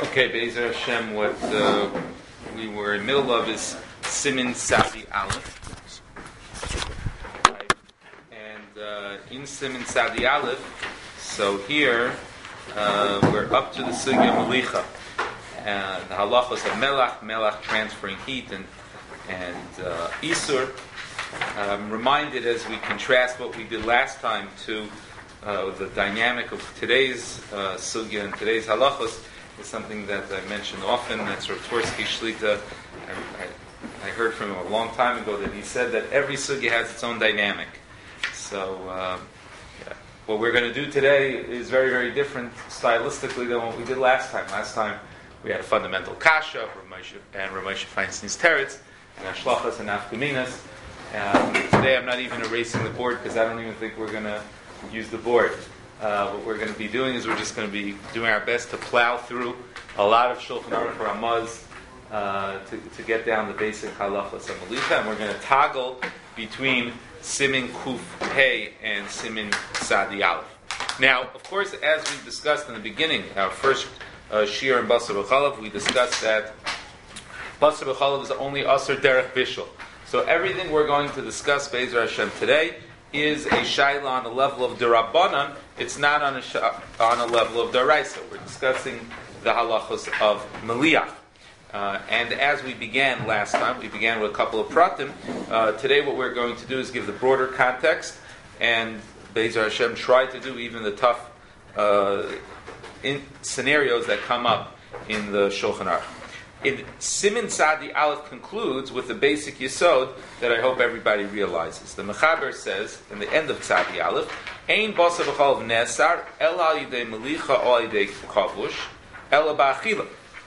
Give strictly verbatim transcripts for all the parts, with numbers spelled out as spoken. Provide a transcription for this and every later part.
Okay, Be'ezer Hashem, what uh, we were in the middle of is Simin Sadi Aleph. Right. And uh, in Simin Sadi Aleph, so here uh, we're up to the Sugya Melicha. And the halachos of Melach, Melach transferring heat, and, and uh, Isur. I'm reminded as we contrast what we did last time to uh, the dynamic of today's uh, Sugya and today's halachos. Is something that I mention often. That's Rav Tversky Shlita. I, I, I heard from him a long time ago that he said that every sugya has its own dynamic. So um, yeah. What we're going to do today is very, very different stylistically than what we did last time. Last time we had a fundamental kasha and Ramosha Feinstein's teretz and Ashlachas and Afkaminas. Um, today I'm not even erasing the board because I don't even think we're going to use the board. Uh, what we're going to be doing is we're just going to be doing our best to plow through a lot of Shulchan Aruch Ramaz uh, to, to get down the basic halachas of Melicha, and we're going to toggle between Simin Kuf Pei and Simin Sadi Aleph. Now, of course, as we discussed in the beginning, our first uh, Shir and Basar B'Chalav, we discussed that Basar B'Chalav is only Asur Derech Bishul. So everything we're going to discuss, Be'ezer Hashem, today is a shaila on the level of D'Rabbanan. It's not on a sh- on a level of D'Oraisa. We're discussing the halachos of Meliach. Uh, and as we began last time, we began with a couple of pratim. Uh, today what we're going to do is give the broader context and Be'ezer Hashem try to do even the tough uh, in scenarios that come up in the Shulchan Aruch. In Simin Sadi Aleph concludes with the basic yesod that I hope everybody realizes. The Mechaber says, in the end of Sadi Aleph, Ein Basar B'Chalav Nesar, El Al-Yidei Melicha O Al-Yidei Kavush, El Ba'achila.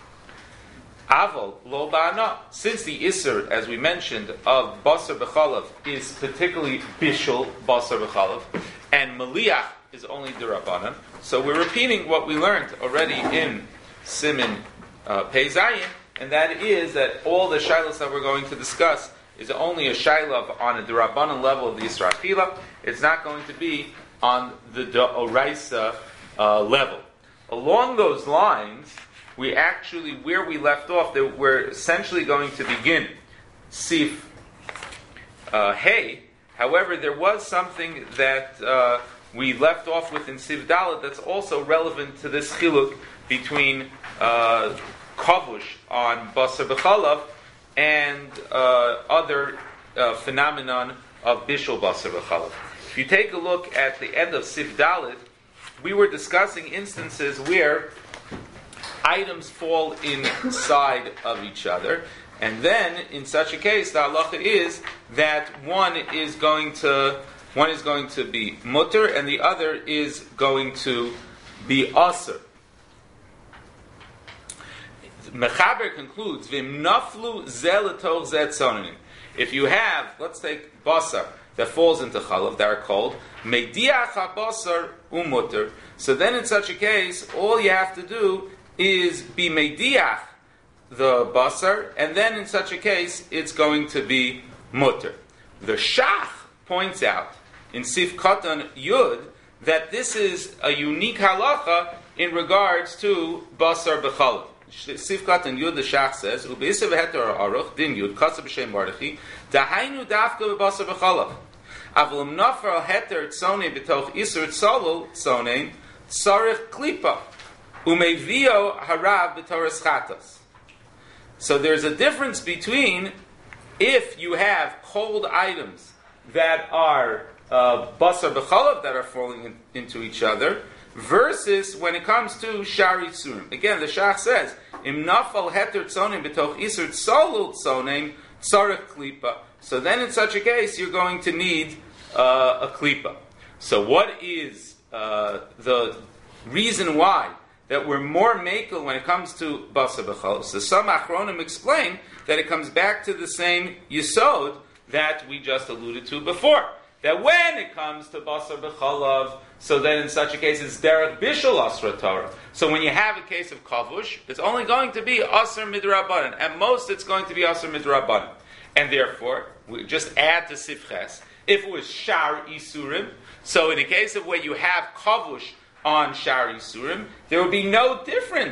Aval Lo Ba'ana. Since the Isser, as we mentioned, of Basar B'Chalav is particularly Bishul Basar B'Chalav, and Meliach is only D'Rabbanan, so we're repeating what we learned already in Simin uh, Pei Zayin, and that is that all the shilas that we're going to discuss is only a shilah on a D'Rabbanan level of the Yisra Achila. It's not going to be on the D'Oraisa uh, level. Along those lines, we actually, where we left off, that we're essentially going to begin Sif uh, Hey. However, there was something that uh, we left off with in Sif Dalet that's also relevant to this chiluk between uh, Kavush on Basar B'Chalav and uh, other uh, phenomenon of Bishul Basar B'Chalav. If you take a look at the end of Sif Dalet, we were discussing instances where items fall inside of each other, and then in such a case, the halacha is that one is going to one is going to be mutter and the other is going to be asur. Mechaber concludes, Vim naflu zelatoch zet sonanim. If you have, let's take basar that falls into chalav, that are called mediach habasar umutter. So then, in such a case, all you have to do is be mediach the basar, and then in such a case, it's going to be mutter. The Shach points out in Sif Katan Yud that this is a unique halacha in regards to basar b'chalav. Sifkat and Yud the Shach says, "Ubeisa v'heter aruch din Yud kasab b'shem Mardochi dahainu dafka b'basar b'chalav. Avlam nafar heter tzonei b'toch isur tzolul tzonein tzarich klipa umevio harav b'toras chatos." So there's a difference between if you have cold items that are uh, basar b'chalav that are falling in, into each other, versus when it comes to shari surim. Again, the Shach says, "Im nafal heter tzonim b'toch isur tzolul tzonim tzarich klipa." So then, in such a case, you're going to need uh, a klipa. So, what is uh, the reason why that we're more makel when it comes to basar b'chalav? So, some achronim explain that it comes back to the same yisod that we just alluded to before. That when it comes to basar b'chalav, so then in such a case it's derech bishul asra Torah. So when you have a case of kavush, it's only going to be asr midrabanan. At most, it's going to be asr midrabanan, and therefore we just add to sifches. If it was shar isurim, so in a case of where you have kavush on shar isurim, there would be no difference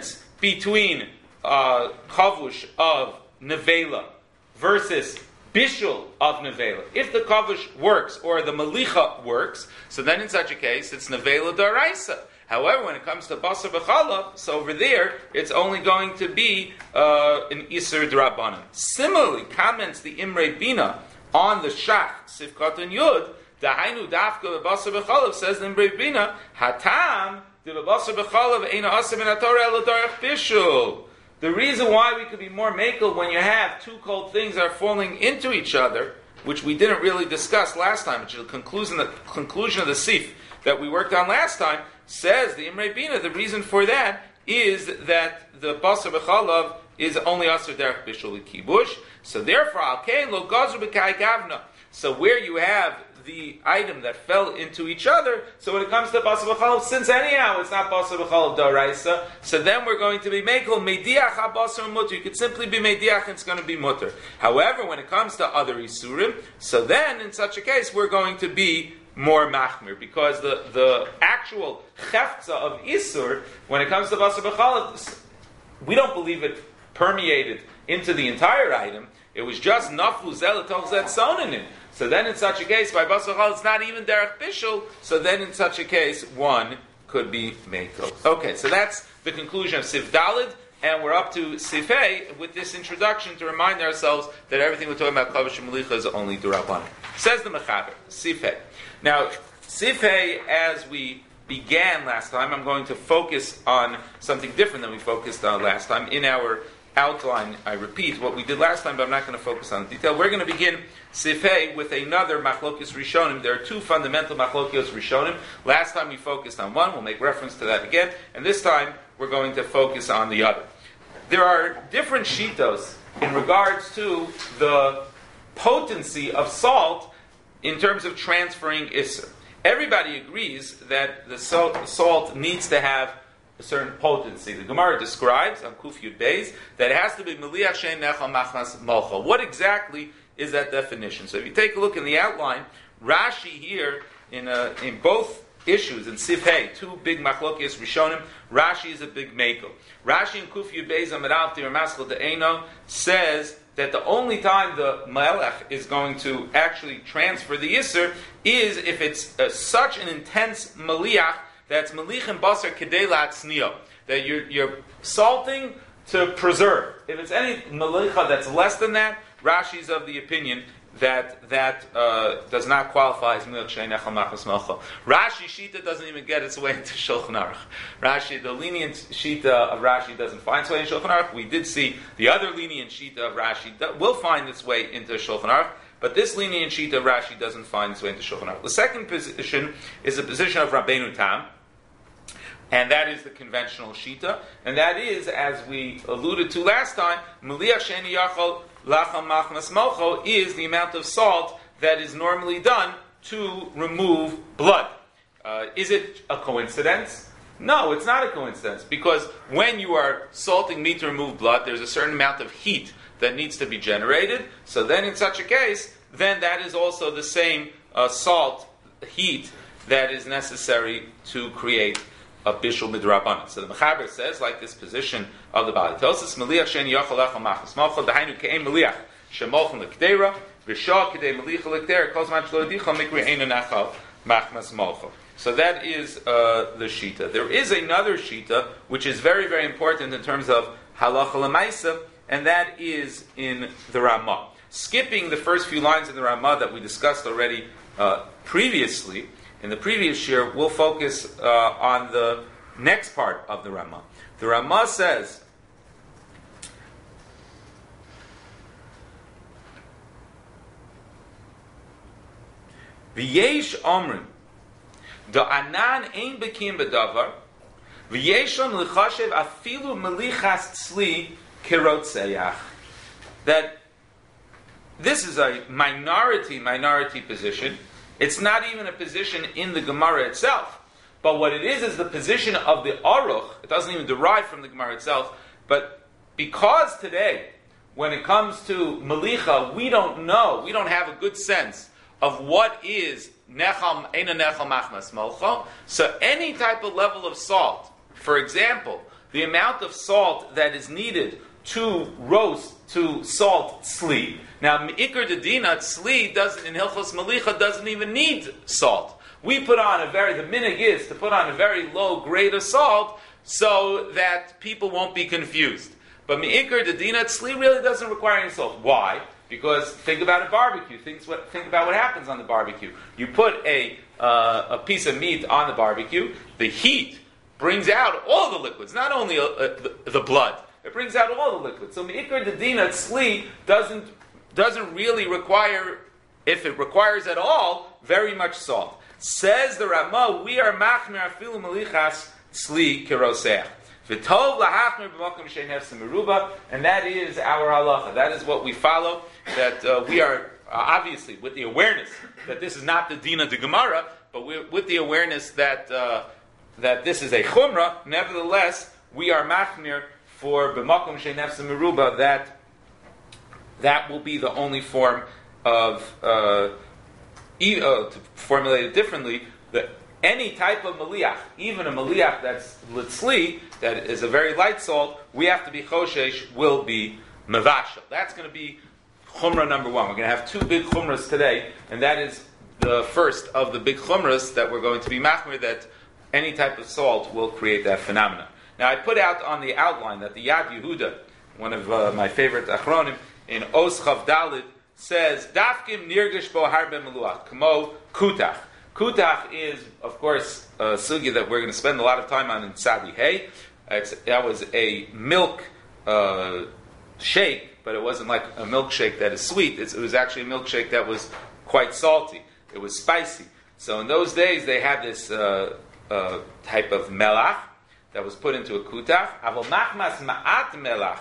between uh, kavush of nevela versus bishul of nevela. If the kavush works or the malicha works, so then in such a case it's nevela daraisa. However, when it comes to basar b'chalav, so over there it's only going to be uh, an iser d'rabbanan. Similarly, comments the Imre Bina on the shach sifkat and yud. Dahainu dafka b'basar b'chalav, says the Imre Bina hatam the b'basar b'chalav eina asim in haTorah ela darach bishul. The reason why we could be more makel when you have two cold things that are falling into each other, which we didn't really discuss last time, which is the conclusion, the conclusion of the sif that we worked on last time, says the Imre Bina, the reason for that is that the basar b'chalav is only asur derech bishul kibush. So therefore, alkein lo gazru b'kai gavna. So where you have the item that fell into each other, so when it comes to basar b'chalav, since anyhow it's not basar b'chalav daraisa, so then we're going to be mekel mediach ha-basar mutter. You could simply be mediach and it's going to be mutter. However, when it comes to other isurim, so then in such a case we're going to be more machmir, because the, the actual cheftza of isur, when it comes to basar b'chalav, we don't believe it permeated into the entire item. It was just naflu zel zet sonanim. So then in such a case, by basar b'chalav, it's not even derech bishul, so then in such a case, one could be mekel. Okay, so that's the conclusion of Sif Dalid, and we're up to Sif Hey with this introduction to remind ourselves that everything we're talking about kavush and malicha is only d'rabbanan. Says the Mechaber, Sif Hey. Now, Sif Hey, as we began last time, I'm going to focus on something different than we focused on last time. In our outline, I repeat what we did last time, but I'm not going to focus on the detail. We're going to begin Sif Hey with another machlokes rishonim. There are two fundamental machlokes rishonim. Last time we focused on one. We'll make reference to that again. And this time, we're going to focus on the other. There are different shitos in regards to the potency of salt in terms of transferring Isser. Everybody agrees that the salt, salt needs to have a certain potency. The Gemara describes on Kuf Yud Beis that it has to be Meliach Shein Nechal Machmas Malcha. What exactly is that definition? So if you take a look in the outline, Rashi here in uh, in both issues in Sif Hey, two big machlokes rishonim, Rashi is a big mako. Rashi in Kuf Yud Beis Amud Aleph Maskal De'eno says that the only time the Melech is going to actually transfer the Yisr is if it's uh, such an intense Maliach that's Malichem Basar Kedei La'atzniyo, that you're, you're salting to preserve. If it's any Malicha that's less than that, Rashi's of the opinion that that uh, does not qualify as Milch Shein Nechal Machmas Malcha. Rashi Shita doesn't even get its way into Shulchan Aruch. Rashi, the lenient Shita of Rashi doesn't find its way in Shulchan Aruch. We did see the other lenient Shita of Rashi that will find its way into Shulchan Aruch, but this lenient Shita of Rashi doesn't find its way into Shulchan Aruch. The second position is the position of Rabbeinu Tam, and that is the conventional Shita, and that is, as we alluded to last time, Meliach Shein Yachal Lacham Machmas Malcho is the amount of salt that is normally done to remove blood. Uh, is it a coincidence? No, it's not a coincidence, because when you are salting meat to remove blood, there's a certain amount of heat that needs to be generated. So then in such a case, then that is also the same uh, salt heat that is necessary to create a bishul midrabanan. So the Mechaber says, like this position of the Bali Tosis, Meliach Shein Yachal Lacham Machmas Malcha, Dahainu Ke'en Meliach Shemolchem L'Kdeira, V'Shah Kedei Melicha L'Kdeira, Kol Zman Shlo Yadicha Mikri Einu Nachal Machmas Malcha. So that is uh, the Shita. There is another Shita, which is very, very important in terms of Halacha L'Maisa, and that is in the Ramah. Skipping the first few lines in the Ramah that we discussed already uh, previously, in the previous year, we'll focus uh, on the next part of the Ramah. The Ramah says, V'yesh omrim, da'anan ein bekim bedavar, v'yeshon l'chashev afilu melichas tzli kirotzeach. That this is a minority, minority position. It's not even a position in the Gemara itself. But what it is, is the position of the Aruch. It doesn't even derive from the Gemara itself. But because today, when it comes to Melicha, we don't know, we don't have a good sense of what is Nechal, Eina Nechal Machmas Malcha. So any type of level of salt, for example, the amount of salt that is needed to roast, to salt tzli. Now, Me'ikr Dedina, tzli doesn't, in Hilchos Malicha, doesn't even need salt. We put on a very, the minig is to put on a very low grade of salt so that people won't be confused. But Me'ikr Dedina, tzli really doesn't require any salt. Why? Because think about a barbecue. Think, what, think about what happens on the barbecue. You put a, uh, a piece of meat on the barbecue, the heat brings out all the liquids, not only uh, the, the blood. It brings out all the liquids. So Me'ikr Dedina tzli doesn't doesn't really require, if it requires at all, very much salt. Says the Ramah, we are machmir afilu malichas tzli keroseach. V'tov lahachmir b'makom she'en hefsem meruba, and that is our halacha. That is what we follow. That uh, we are uh, obviously with the awareness that this is not the dina de Gemara, but we're, with the awareness that uh, that this is a chumrah. Nevertheless, we are machmir for b'makom she'en hefsem meruba, that that will be the only form of, uh, e- uh, to formulate it differently, that any type of maliach, even a maliach that's litzli, that is a very light salt, we have to be choshesh, will be mevashel. That's going to be chumrah number one. We're going to have two big chumras today, and that is the first of the big chumras that we're going to be machmir, that any type of salt will create that phenomenon. Now, I put out on the outline that the Yad Yehuda, one of uh, my favorite achronim, in Os Chav Dalid, says, Dafkim nirgish bo harbe meluach, kamo kutach. Kutach is, of course, a sugya that we're going to spend a lot of time on in Sadi Hay. It's, that was a milk uh, shake, but it wasn't like a milkshake that is sweet. It's, it was actually a milkshake that was quite salty. It was spicy. So in those days, they had this uh, uh, type of melach that was put into a kutach. Avol machmas ma'at melach.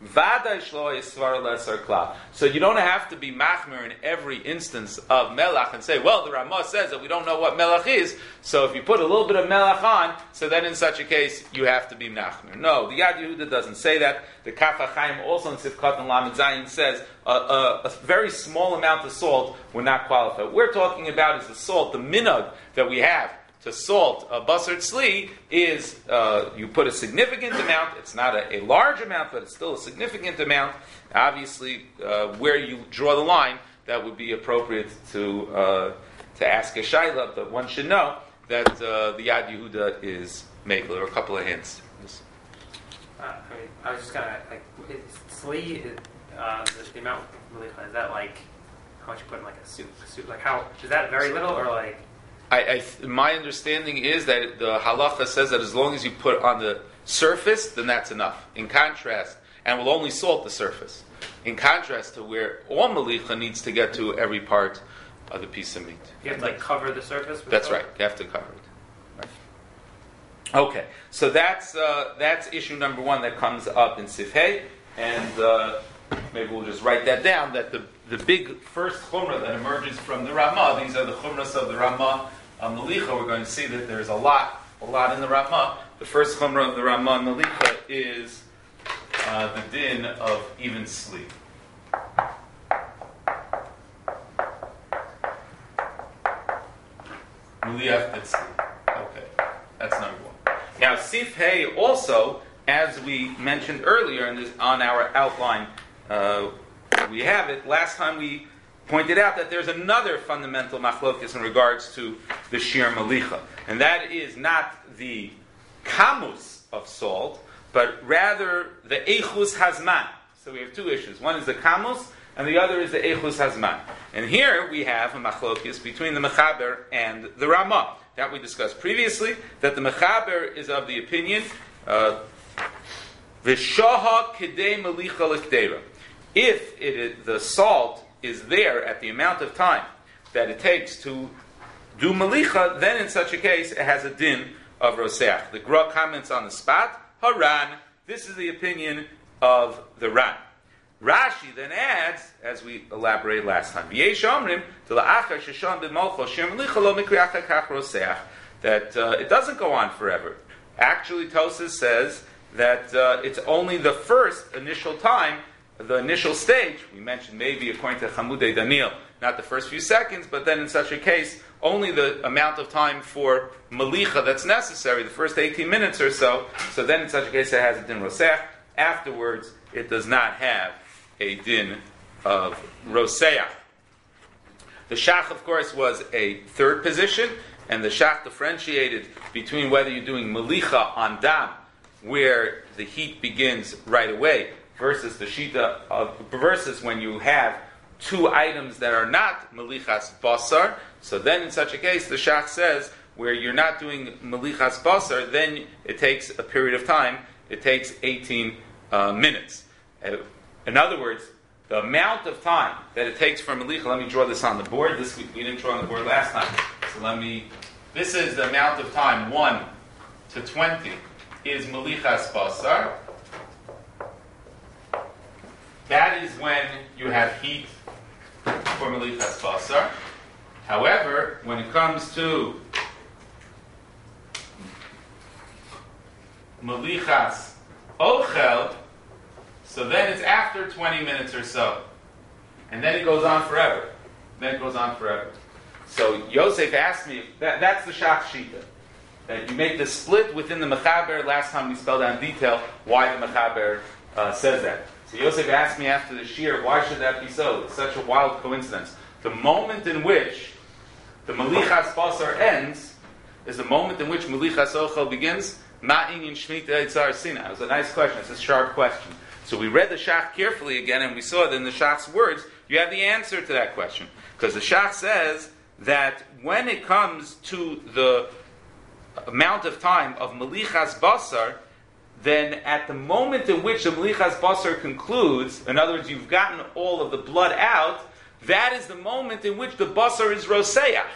So you don't have to be machmir in every instance of melach and say, well, the Ramah says that we don't know what melach is, so if you put a little bit of melach on, so then in such a case you have to be machmir. No, the Yad Yehuda doesn't say that. The Kaf HaChaim also in Sifkat and Lamed Zayin says a, a, a very small amount of salt would not qualify. What we're talking about is the salt, the minhag that we have to salt a basar tzli is uh, you put a significant amount. It's not a, a large amount, but it's still a significant amount. Obviously, uh, where you draw the line, that would be appropriate to uh, to ask a shaila. But one should know that uh, the Yad Yehuda is mekel. There are a couple of hints. Yes. Uh, I mean, I was just gonna like tzli. Uh, the, the amount of is that like how much you put in like a soup? A soup like how is that very little or like? I, I, my understanding is that the halacha says that as long as you put on the surface, then that's enough. In contrast, and will only salt the surface. In contrast to where all malicha needs to get to every part of the piece of meat. You have to like cover the surface? With That's salt? right. You have to cover it. Right. Okay, so that's uh, that's issue number one that comes up in Sifhei, and uh, maybe we'll just write that down. That the the big first chumrah that emerges from the Ramah. These are the chumras of the Ramah. Um, Malicha, we're going to see that there's a lot, a lot in the Ramah. The first chumrah of the Ramah Malicha is uh, the din of even sleep. Maliach B'tzli. Okay, that's number one. Now, Sif Hay also, as we mentioned earlier in this, on our outline, uh, we have it. Last time we pointed out that there's another fundamental machlokes in regards to the shir malicha, and that is not the kamus of salt, but rather the eichus hazman. So we have two issues. One is the kamus, and the other is the eichus hazman. And here we have a machlokes between the mechaber and the Ramah that we discussed previously. That the mechaber is of the opinion v'shaha kedei malicha l'kdeira. If it is, the salt is there at the amount of time that it takes to do malicha, then in such a case it has a din of roseach. The Gra comments on the spot, Haran, this is the opinion of the Ran. Rashi then adds, as we elaborated last time, that uh, it doesn't go on forever. Actually, Tosas says that uh, it's only the first initial time, the initial stage. We mentioned maybe according to Chamudei Daniel, not the first few seconds, but then in such a case, only the amount of time for malicha that's necessary, the first eighteen minutes or so. So then in such a case, it has a din roseach. Afterwards, it does not have a din of roseach. The shach, of course, was a third position, and the shach differentiated between whether you're doing malicha on dam, where the heat begins right away, versus the shita of versus when you have two items that are not malichas basar. So then, in such a case, the shach says where you're not doing malichas basar, then it takes a period of time. It takes eighteen uh, minutes. Uh, in other words, the amount of time that it takes for malicha. Let me draw this on the board. This we, we didn't draw on the board last time. So let me. This is the amount of time. One to twenty is malichas basar. That is when you have heat for malichas basar. However, when it comes to malichas ochel, so then it's after twenty minutes or so. And then it goes on forever. Then it goes on forever. So Yosef asked me, that, that's the shach shita. That you make the split within the mechaber. Last time we spelled out in detail why the mechaber uh, says that. So Yosef asked me after the shir, why should that be so? It's such a wild coincidence. The moment in which the malichas basar ends is the moment in which malichas ochel begins. Ma'inyin shmita yitzar sina. It was a nice question. It's a sharp question. So we read the shach carefully again, and we saw that in the shach's words, you have the answer to that question. Because the shach says that when it comes to the amount of time of malichas basar, then at the moment in which the malichas basar concludes, in other words, you've gotten all of the blood out, that is the moment in which the basar is roseach.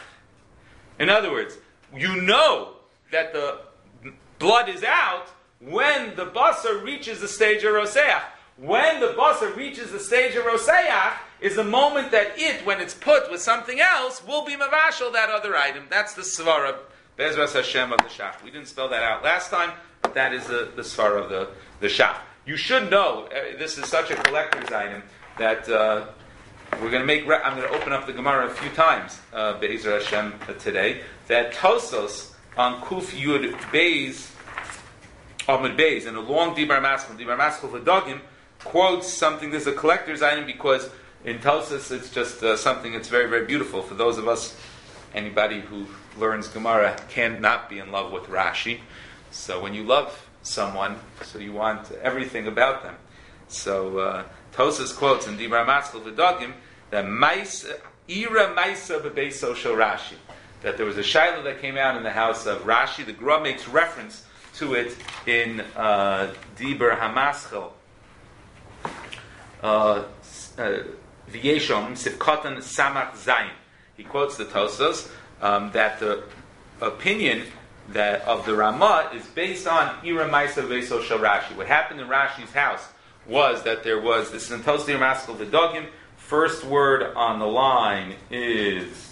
In other words, you know that the blood is out when the basar reaches the stage of roseach. When the basar reaches the stage of roseach is the moment that it, when it's put with something else, will be mavashal that other item. That's the svara, Bezras Hashem of the shach. We didn't spell that out last time, but that is the, the svara of the, the shach. You should know, uh, this is such a collector's item, that uh, we're going to make, re- I'm going to open up the Gemara a few times, uh, Be'ezra Hashem, uh, today, that Tosos on Kuf Yud Beis, Ahmed Beis, in a long Dibar Maskal, Dibar Maskal V'Dogim, quotes something, this is a collector's item, because in Tosos it's just uh, something that's very, very beautiful. For those of us, anybody who learns Gemara cannot be in love with Rashi. So when you love someone, so you want everything about them. So uh, Tosos quotes in Dibar Maskal V'Dogim that Ira Maisa B'Beiso Shel Rashi, that there was a shaila that came out in the house of Rashi. The Gra makes reference to it in uh, Dibar Hamaschel, V'yeshom Sivkotan Samach Zayin. He quotes the Tosos um, that the opinion that of the Ramah is based on Ira Maisa V'Beiso Shel Rashi. What happened in Rashi's house was that there was, this is in Tosos Dibar Maskal V'Dogim, first word on the line is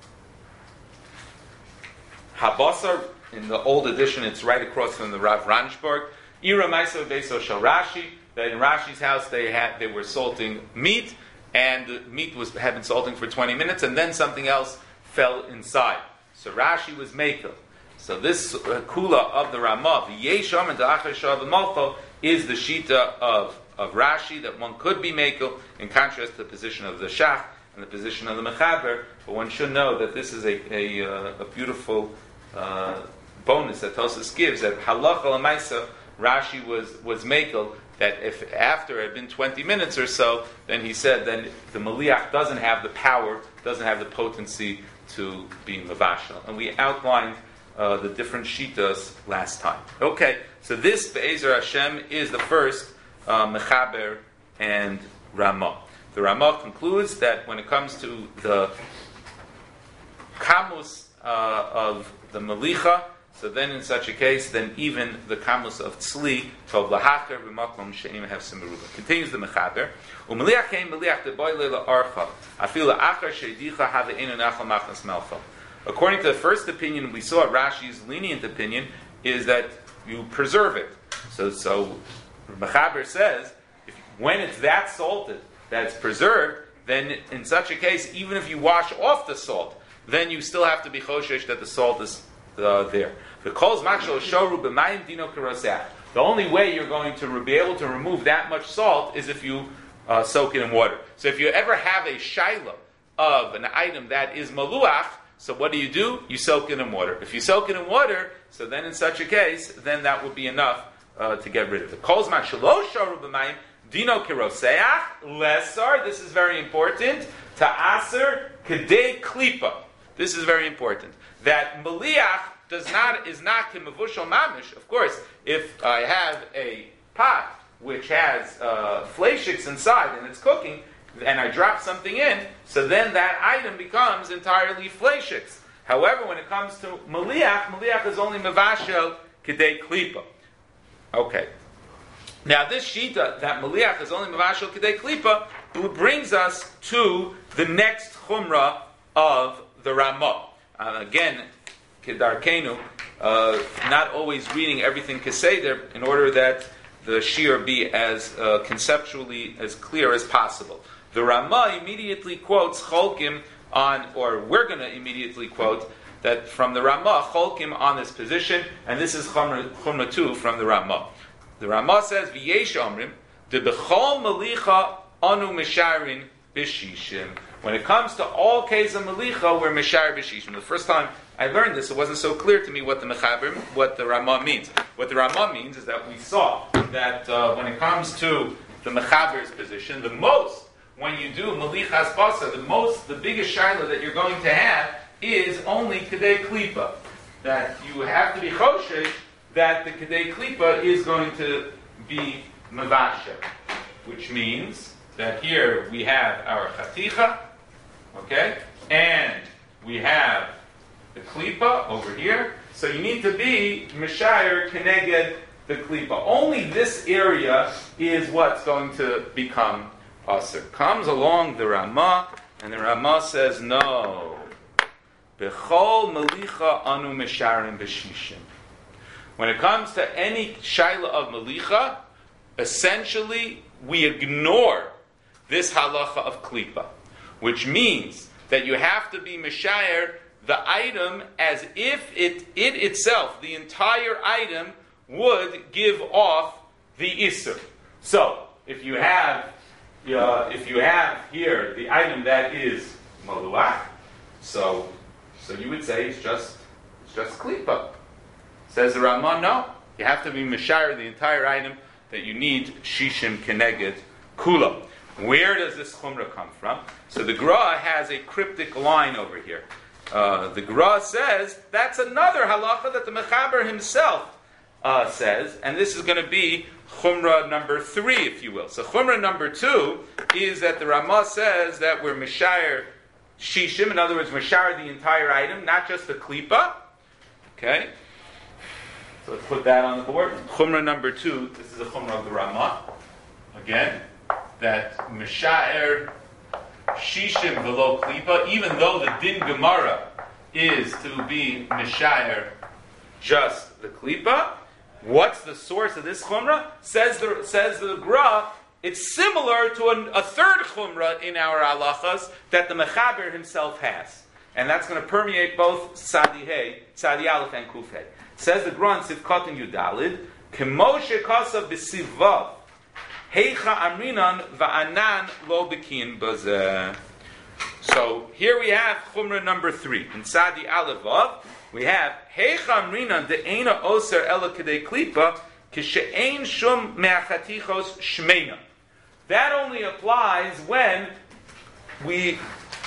Habasar. In the old edition, it's right across from the Rav Ranshberg. Ira Maisa V'Beiso Shel Rashi. That in Rashi's house they had they were salting meat, and the meat was had been salting for twenty minutes, and then something else fell inside. So Rashi was mekel. So this uh, kula of the Ramah, V'yesham and Da'achar Shav Malcho, is the shita of of Rashi that one could be mekel, in contrast to the position of the shach and the position of the mechaber. But one should know that this is a a, uh, a beautiful uh, bonus that Tosos gives, that halacha l'maisa Rashi was was mekel, that if after it had been twenty minutes or so, then he said then the maliach doesn't have the power, doesn't have the potency to be mavashal. And we outlined uh, the different shitas last time. Okay, so this Be'ezer Hashem is the first uh, mechaber and Ramah. The Ramah concludes that when it comes to the kamus uh, of the malicha, so then in such a case, then even the kamus of tzli, tov lahacher b'makom she'im have simeruba. Continues the mechaber. U'maliach kein maliach deboy leila archa, afil la'achar she'dicha have einu nachal machnas melcha. According to the first opinion, we saw Rashi's lenient opinion, is that you preserve it. So, so mechaber says, if, when it's that salted, that it's preserved, then in such a case, even if you wash off the salt, then you still have to be choshesh that the salt is uh, there. The only way you're going to be able to remove that much salt is if you uh, soak it in water. So if you ever have a shaila of an item that is maluach, so what do you do? You soak it in water. If you soak it in water, so then in such a case, then that would be enough uh, to get rid of it. Dino kiroseach lesar. This is very important. Ta'aser kedei klipa. This is very important. That maliach does not is not kimavushal mamish. Of course, if I have a pot which has uh, fleishiks inside and it's cooking, and I drop something in, so then that item becomes entirely fleishiks. However, when it comes to maliach, maliach is only mavashel kedei klipa. Okay. Now, this shita that maliach is only mavashel kedei klipa brings us to the next chumrah of the Ramah. Uh, again, kedarkenu, uh, not always reading everything keseder in order that the shiur be as uh, conceptually as clear as possible. The Ramah immediately quotes Cholkim on, or we're going to immediately quote that from the Ramah Cholkim on this position, and this is Chumrah, Chumrah two from the Ramah. The Ramah says, "V'yesh omrim de bechol malicha anu misharin b'shishim." When it comes to all cases of malicha, we're mishar b'shishim. The first time I learned this, it wasn't so clear to me what the mechaber, what the Ramah means. What the Ramah means is that we saw that uh, when it comes to the mechaber's position, the most when you do malichas basa, the most, the biggest shaila that you're going to have is only kedei klipa. That you have to be choshesh that the kedei klipa is going to be mavasha, which means that here we have our chaticha, okay, and we have the klipa over here. So you need to be mishayir keneged the klipa. Only this area is what's going to become aser. Comes along the Ramah, and the Ramah says no. Bechol malicha anu misharim b'shishim. When it comes to any shaila of malicha, essentially we ignore this halacha of klipa, which means that you have to be mishayer the item as if it, it itself, the entire item, would give off the isur. So, if you have, uh, if you have here the item that is maluach, so, so you would say it's just, it's just klipa. Says the Ramah, no. You have to be mishayir the entire item that you need shishim keneged kula. Where does this chumrah come from? So the Gra has a cryptic line over here. Uh, the Gra says that's another halacha that the Mechaber himself uh, says, and this is going to be chumrah number three, if you will. So chumrah number two is that the Ramah says that we're mishayir shishim, in other words, mishayir the entire item, not just the klipa. Okay. So let's put that on the board. Chumrah number two, this is a chumrah of the Ramah. Again, that Mishaer Shishim below Klipa, even though the Din Gemara is to be Mishaer just the Klipa. What's the source of this chumrah? Says the, says the Gra, it's similar to an, a third chumrah in our halachas that the Mechaber himself has. And that's going to permeate both Sadi Hey, Sadi Aleph and Kuf Hey. Says the Gra in Sivkot and Yudalid, Kemoshe Kasav B'Sivav, Heicha Amrinan Va'anan Lo Bekin Bazeh. So here we have Chumrah number three. In Sadi Aleph Vav, we have Heicha Amrinan De'ena Oser Ela Kedei Klipa Kishe'ein Shum Me'achatichos Shmeina. That only applies when we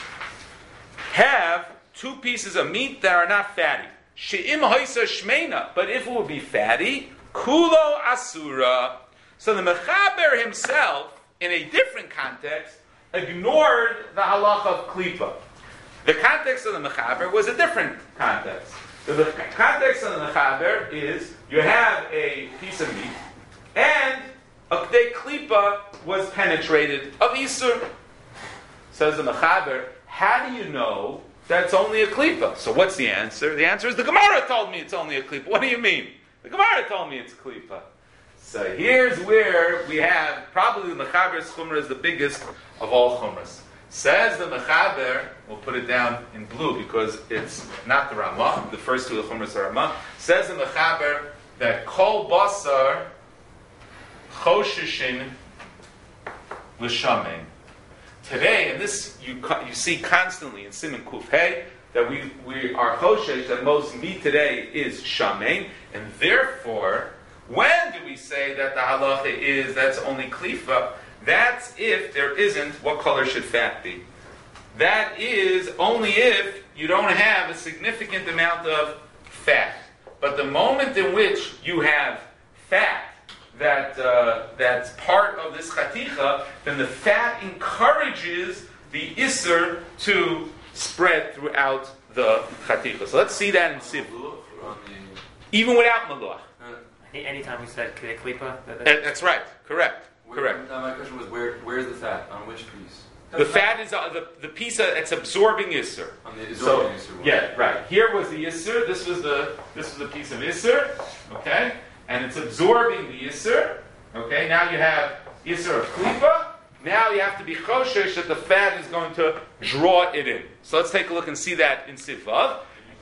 have two pieces of meat that are not fatty. She'im hoisa shmeina, but if it would be fatty, kulo asura. So the Mechaber himself, in a different context, ignored the halacha of klipa. The context of the Mechaber was a different context. So the context of the Mechaber is you have a piece of meat, and a kdei klipa was penetrated of isur. Says the Mechaber, how do you know that's only a klipa? So what's the answer? The answer is the Gemara told me it's only a klipa. What do you mean? The Gemara told me it's klipa. So here's where we have, probably the Mechaber's chumrah is the biggest of all chumras. Says the Mechaber, we'll put it down in blue because it's not the Ramah, the first two of the Chumras are Ramah. Says the Mechaber that Kol Basar Choshishin L'Shamein. Today, and this you you see constantly in Siman Kuf Hey, that we, we are Choshesh, that most meat today is Shamein, and therefore, when do we say that the halacha is that's only klifa? That's if there isn't, what color should fat be? That is only if you don't have a significant amount of fat. But the moment in which you have fat that uh, that's part of this chaticha, then the fat encourages the isser to spread throughout the chaticha. So let's see that in Siv. Even without maluach. Any anytime we said kedei klipa, that, that, that's right. Correct. Where, Correct. Now my question was, where where's the fat? On which piece? The fat is uh, the the piece uh, it's absorbing isser. On the So absorbing isser one. yeah, right. Here was the isser. This was the this was the piece of isser. Okay, and it's absorbing the isser. Okay, now you have isser of klipa. Now you have to be choshesh that the fat is going to draw it in. So let's take a look and see that in Sivav.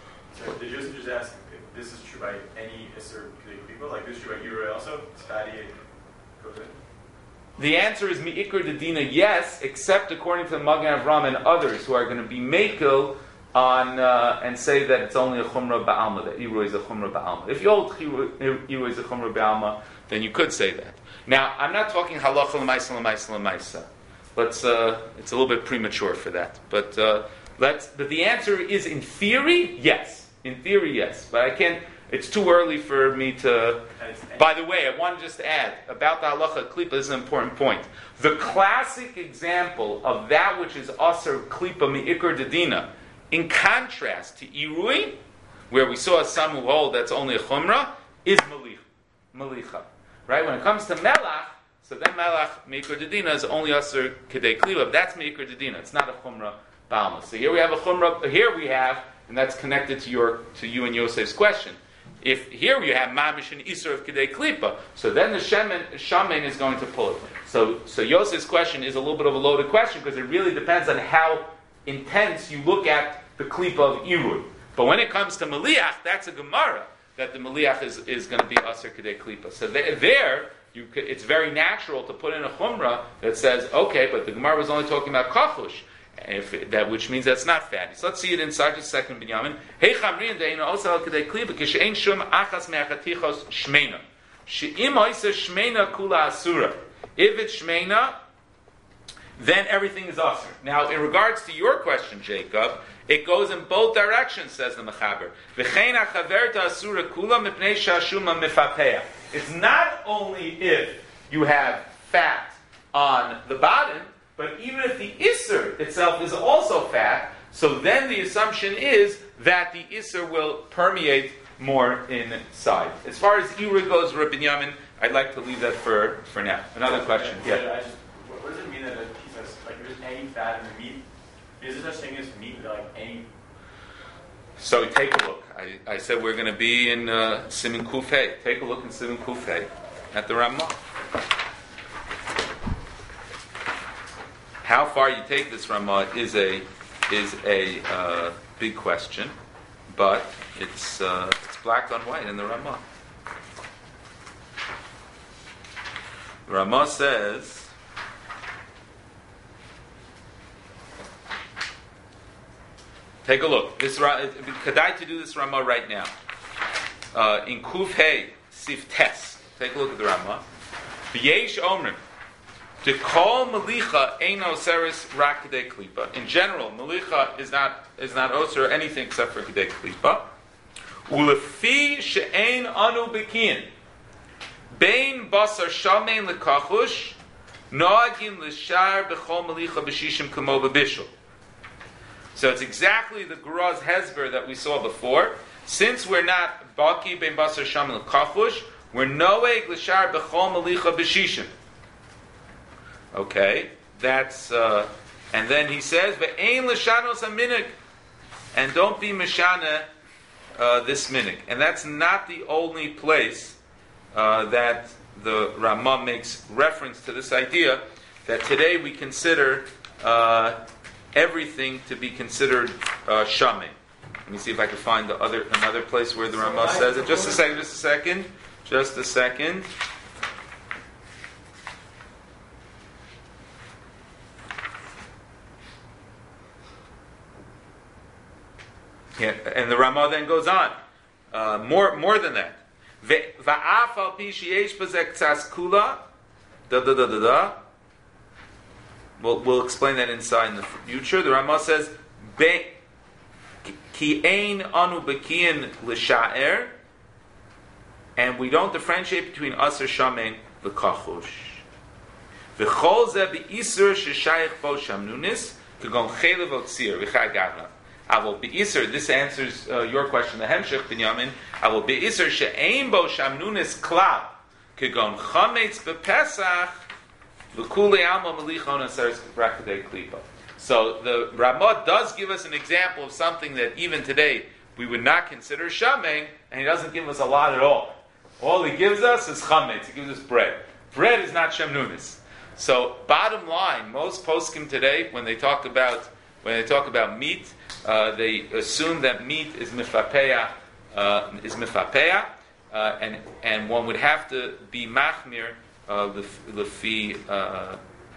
So did Joseph just ask if this is true by any isser people? Like this is true by Yura also? It's fatty and goes in? The answer is mi'ikr dedina, yes, except according to the Magen Avram and others who are going to be makel on uh, and say that it's only a chumrah ba'alma, that Iru is a chumrah ba'alma. If you hold Iru is a chumrah ba'alma, then you could say that. Now, I'm not talking halacha l'maisa l'maisa l'maisa. Let's. Uh, it's a little bit premature for that, but uh, let's. But the answer is, in theory, yes. In theory, yes. But I can't. It's too early for me to. By the way, I want to just add about the halacha klipa. This is an important point. The classic example of that which is aser klipa mi'ikr dedina, in contrast to irui, where we saw some who hold that's only a chumrah, is malicha. Malicha, right? When it comes to melach, so then melach mi'ikr dedina is only aser kedei klipa. That's mi'ikr dedina. It's not a chumrah ba'alma. So here we have a chumrah. Here we have, and that's connected to your to you and Yosef's question. If here we have mamish and isur of kedei klipa, so then the shemen, shamen is going to pull it. So, so Yosef's question is a little bit of a loaded question because it really depends on how intense you look at the klipa of irui. But when it comes to maliach, that's a gemara that the maliach is, is going to be aser kedei klipa. So there, there you could, it's very natural to put in a chumrah that says, okay, but the gemara was only talking about kachush. If that, which means that's not fatty. So let's see it in Sarge's second binyamin. Hey chamrin deino osal kedei klipa kishein shum achas me'achatichos shmeina. She'im oisa shmeina kula asura. If it's shmeina, then everything is asur. Now, in regards to your question, Jacob, it goes in both directions, says the Mechaber. V'chein achaverta asura kula mipnei shashuma mifapeah. It's not only if you have fat on the bottom, but even if the isser itself is also fat, so then the assumption is that the isser will permeate more inside. As far as Ira goes, Rabbi Yamin, I'd like to leave that for, for now. Another question. Yeah. Yeah. I just, what does it mean that a piece has, like, if there's any fat in the meat? Is there such thing as meat with, like, any? So take a look. I, I said we're going to be in uh, Siman Kuf Hey. Take a look in Siman Kuf Hey at the Ramah. How far you take this Ramah is a is a uh, big question, but it's uh, it's black on white in the Ramah. The Ramah says, take a look. This Kedai to do this Ramah right now. Uh, in Kuf Hey Sif Tes. Take a look at the Ramah. V'yesh Omrim. To call malicha eino seris rak kedei klipa. In general, malicha is not is not osir anything except for kedei klipa. Ulefi she'ein anu bekin bein basar shamein lekachush noagin l'shar bechol malicha b'shishim kamo b'bishul. So it's exactly the Guraz Hezber that we saw before. Since we're not baki bein basar shamein lekachush, we're noeg l'shar bechol malicha b'shishim. Okay, that's uh, and then he says, "Ve'ein l'shanos haminig," and don't be mishana uh, this minig. And that's not the only place uh, that the Ramah makes reference to this idea that today we consider uh, everything to be considered uh, shaming. Let me see if I can find the other another place where the So Ramah I- says it. Just a second, just a second, just a second. Yeah, and the Ramah then goes on. Uh, more, more than that. Va'af al pi sheyesh bazeh ktsas kula, da da da da da. We'll, we'll explain that inside in the future. The Ramah says, Be, ki ein anu bekiyin l'sha'er, and we don't differentiate between us or shamein v'kachush. V'chol zeh be'isur sheshayich bo shamnunis, k'gon chelev otzir, v'chai gavna. Avol be'isur, this answers uh, your question, the hemshech, Binyamin. Avol be'isur she'ein bo shamnunis klal, k'gon chametz be'pesach, so the Ramah does give us an example of something that even today we would not consider shameng, and he doesn't give us a lot at all. All he gives us is chametz. He gives us bread. Bread is not shemnunis. So bottom line, most poskim today, when they talk about when they talk about meat, uh, they assume that meat is mifapeya, uh, is mifapeya, uh, and and one would have to be machmir. Uh, Lefi uh,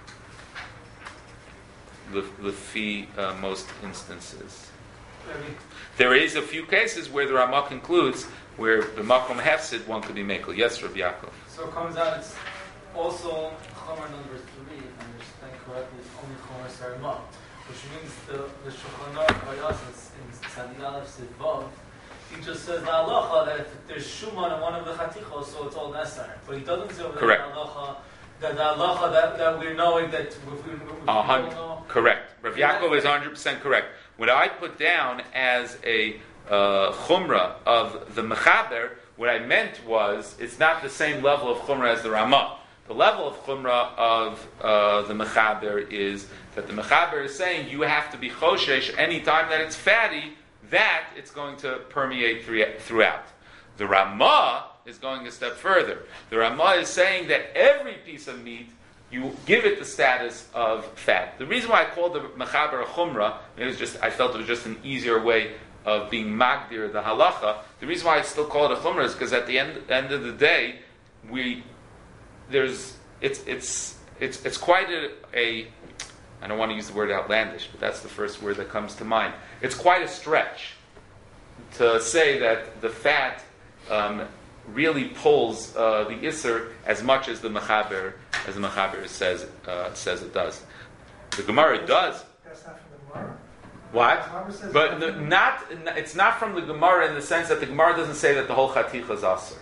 Lefi uh, most instances. There is a few cases where the Ramah concludes where the Makom Hefsid one could be Mekel. Yes, Rabbi Yaakov. So it comes out it's also Chomer number three, if I understand correctly, it's only Chomer Sarimah, which means the the Shulchan Aruch Bayas in Tzadi Aleph Sivav. He just says the halacha that if there's shuman in one of the chatichos, so it's all necessary. But he doesn't say over there the halacha that the halacha that, that we're knowing that if we, if we uh, don't know. Correct. Rav Yaakov is one hundred percent correct. What I put down as a uh, chumrah of the mechaber, what I meant was it's not the same level of chumrah as the Ramah. The level of chumrah of uh, the mechaber is that the mechaber is saying you have to be choshesh any time that it's fatty, that it's going to permeate throughout. The Ramah is going a step further. The Ramah is saying that every piece of meat, you give it the status of fat. The reason why I called the Mechaber a Chumrah, it was just, I felt it was just an easier way of being Magdir, the Halacha. The reason why I still call it a Chumrah is because at the end, end of the day, we, there's, it's, it's, it's, it's quite a, a I don't want to use the word outlandish, but that's the first word that comes to mind. It's quite a stretch to say that the fat um, really pulls uh, the Isser as much as the Mechaber, as the Mechaber says uh, says it does. The Gemara does. That's not from the Gemara. What? But the, not. It's not from the Gemara in the sense that the Gemara doesn't say that the whole Chaticha is Aser.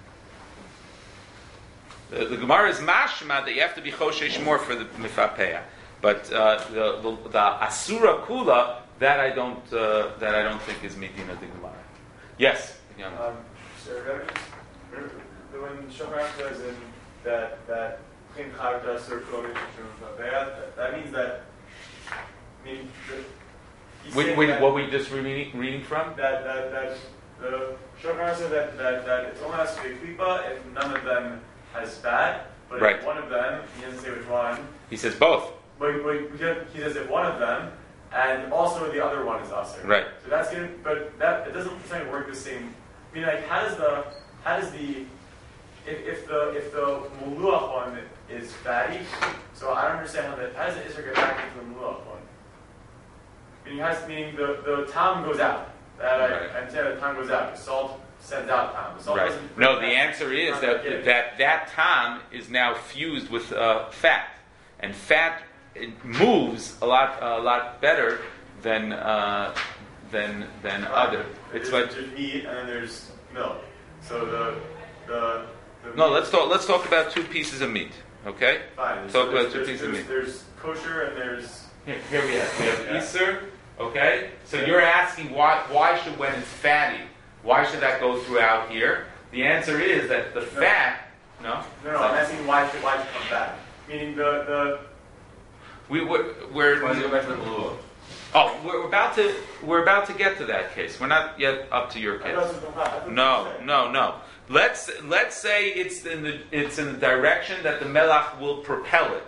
The, the Gemara is mashma that you have to be choshesh more for the mifapeya. But uh, the, the, the asura kula, that I don't uh, that I don't think is medina the Gemara. Yes. Yeah. Um, so when Shofar says in that that clean character or kodesh that that means that I mean the, wait, wait, what we just reading reading from? That that that the Shofar says that that that it's only has to be a klipa if none of them has fat, but right. if one of them, he doesn't say which one. He says both. But, but he says if one of them, and also the other one is aser. Right. So that's good, but that it doesn't necessarily work the same. I mean, like, how does the how does the if, if the if the muluach one is fatty, so I don't understand how that how does the isra get back into the muluach one? Meaning, has meaning the the tam goes out. That I, right. I understand the tam goes out. The salt sends out tam. The salt right. doesn't. No, the answer is that that that tam is now fused with uh, fat, and fat. It moves a lot, a lot better than uh, than than right. other. It's there's, like there's meat and then there's milk. So the the, the no. Let's talk. Let's talk about two pieces of meat. Okay. Fine. Talk so about two there's, pieces there's, of meat. There's kosher and there's here. Here we have we have yeah. Iser. Okay. So you're asking why why should when it's fatty why should that go throughout here? The answer is that the no. fat. No. No. No. I'm asking why should why should come back? Meaning the the. We we're, we're Let's go back to the blue. oh we're about to we're about to get to that case. We're not yet up to your case. No, no, no. Let's let's say it's in the it's in the direction that the melach will propel it.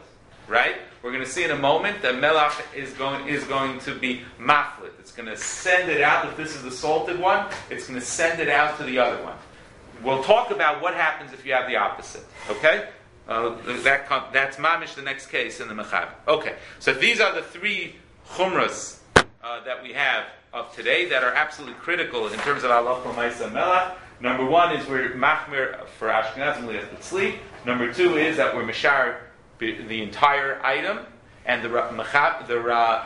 right? We're going to see in a moment that melach is going is going to be maflit. It's going to send it out. If this is the salted one, it's going to send it out to the other one. We'll talk about what happens if you have the opposite. Okay, uh, that that's mamish the next case in the mechaber. Okay, so these are the three chumras uh, that we have of today that are absolutely critical in terms of halacha l'maisa melach. Number one is we're machmir for Ashkenazim liach b'tzli. Number two is that we're mishar the entire item, and the machab, the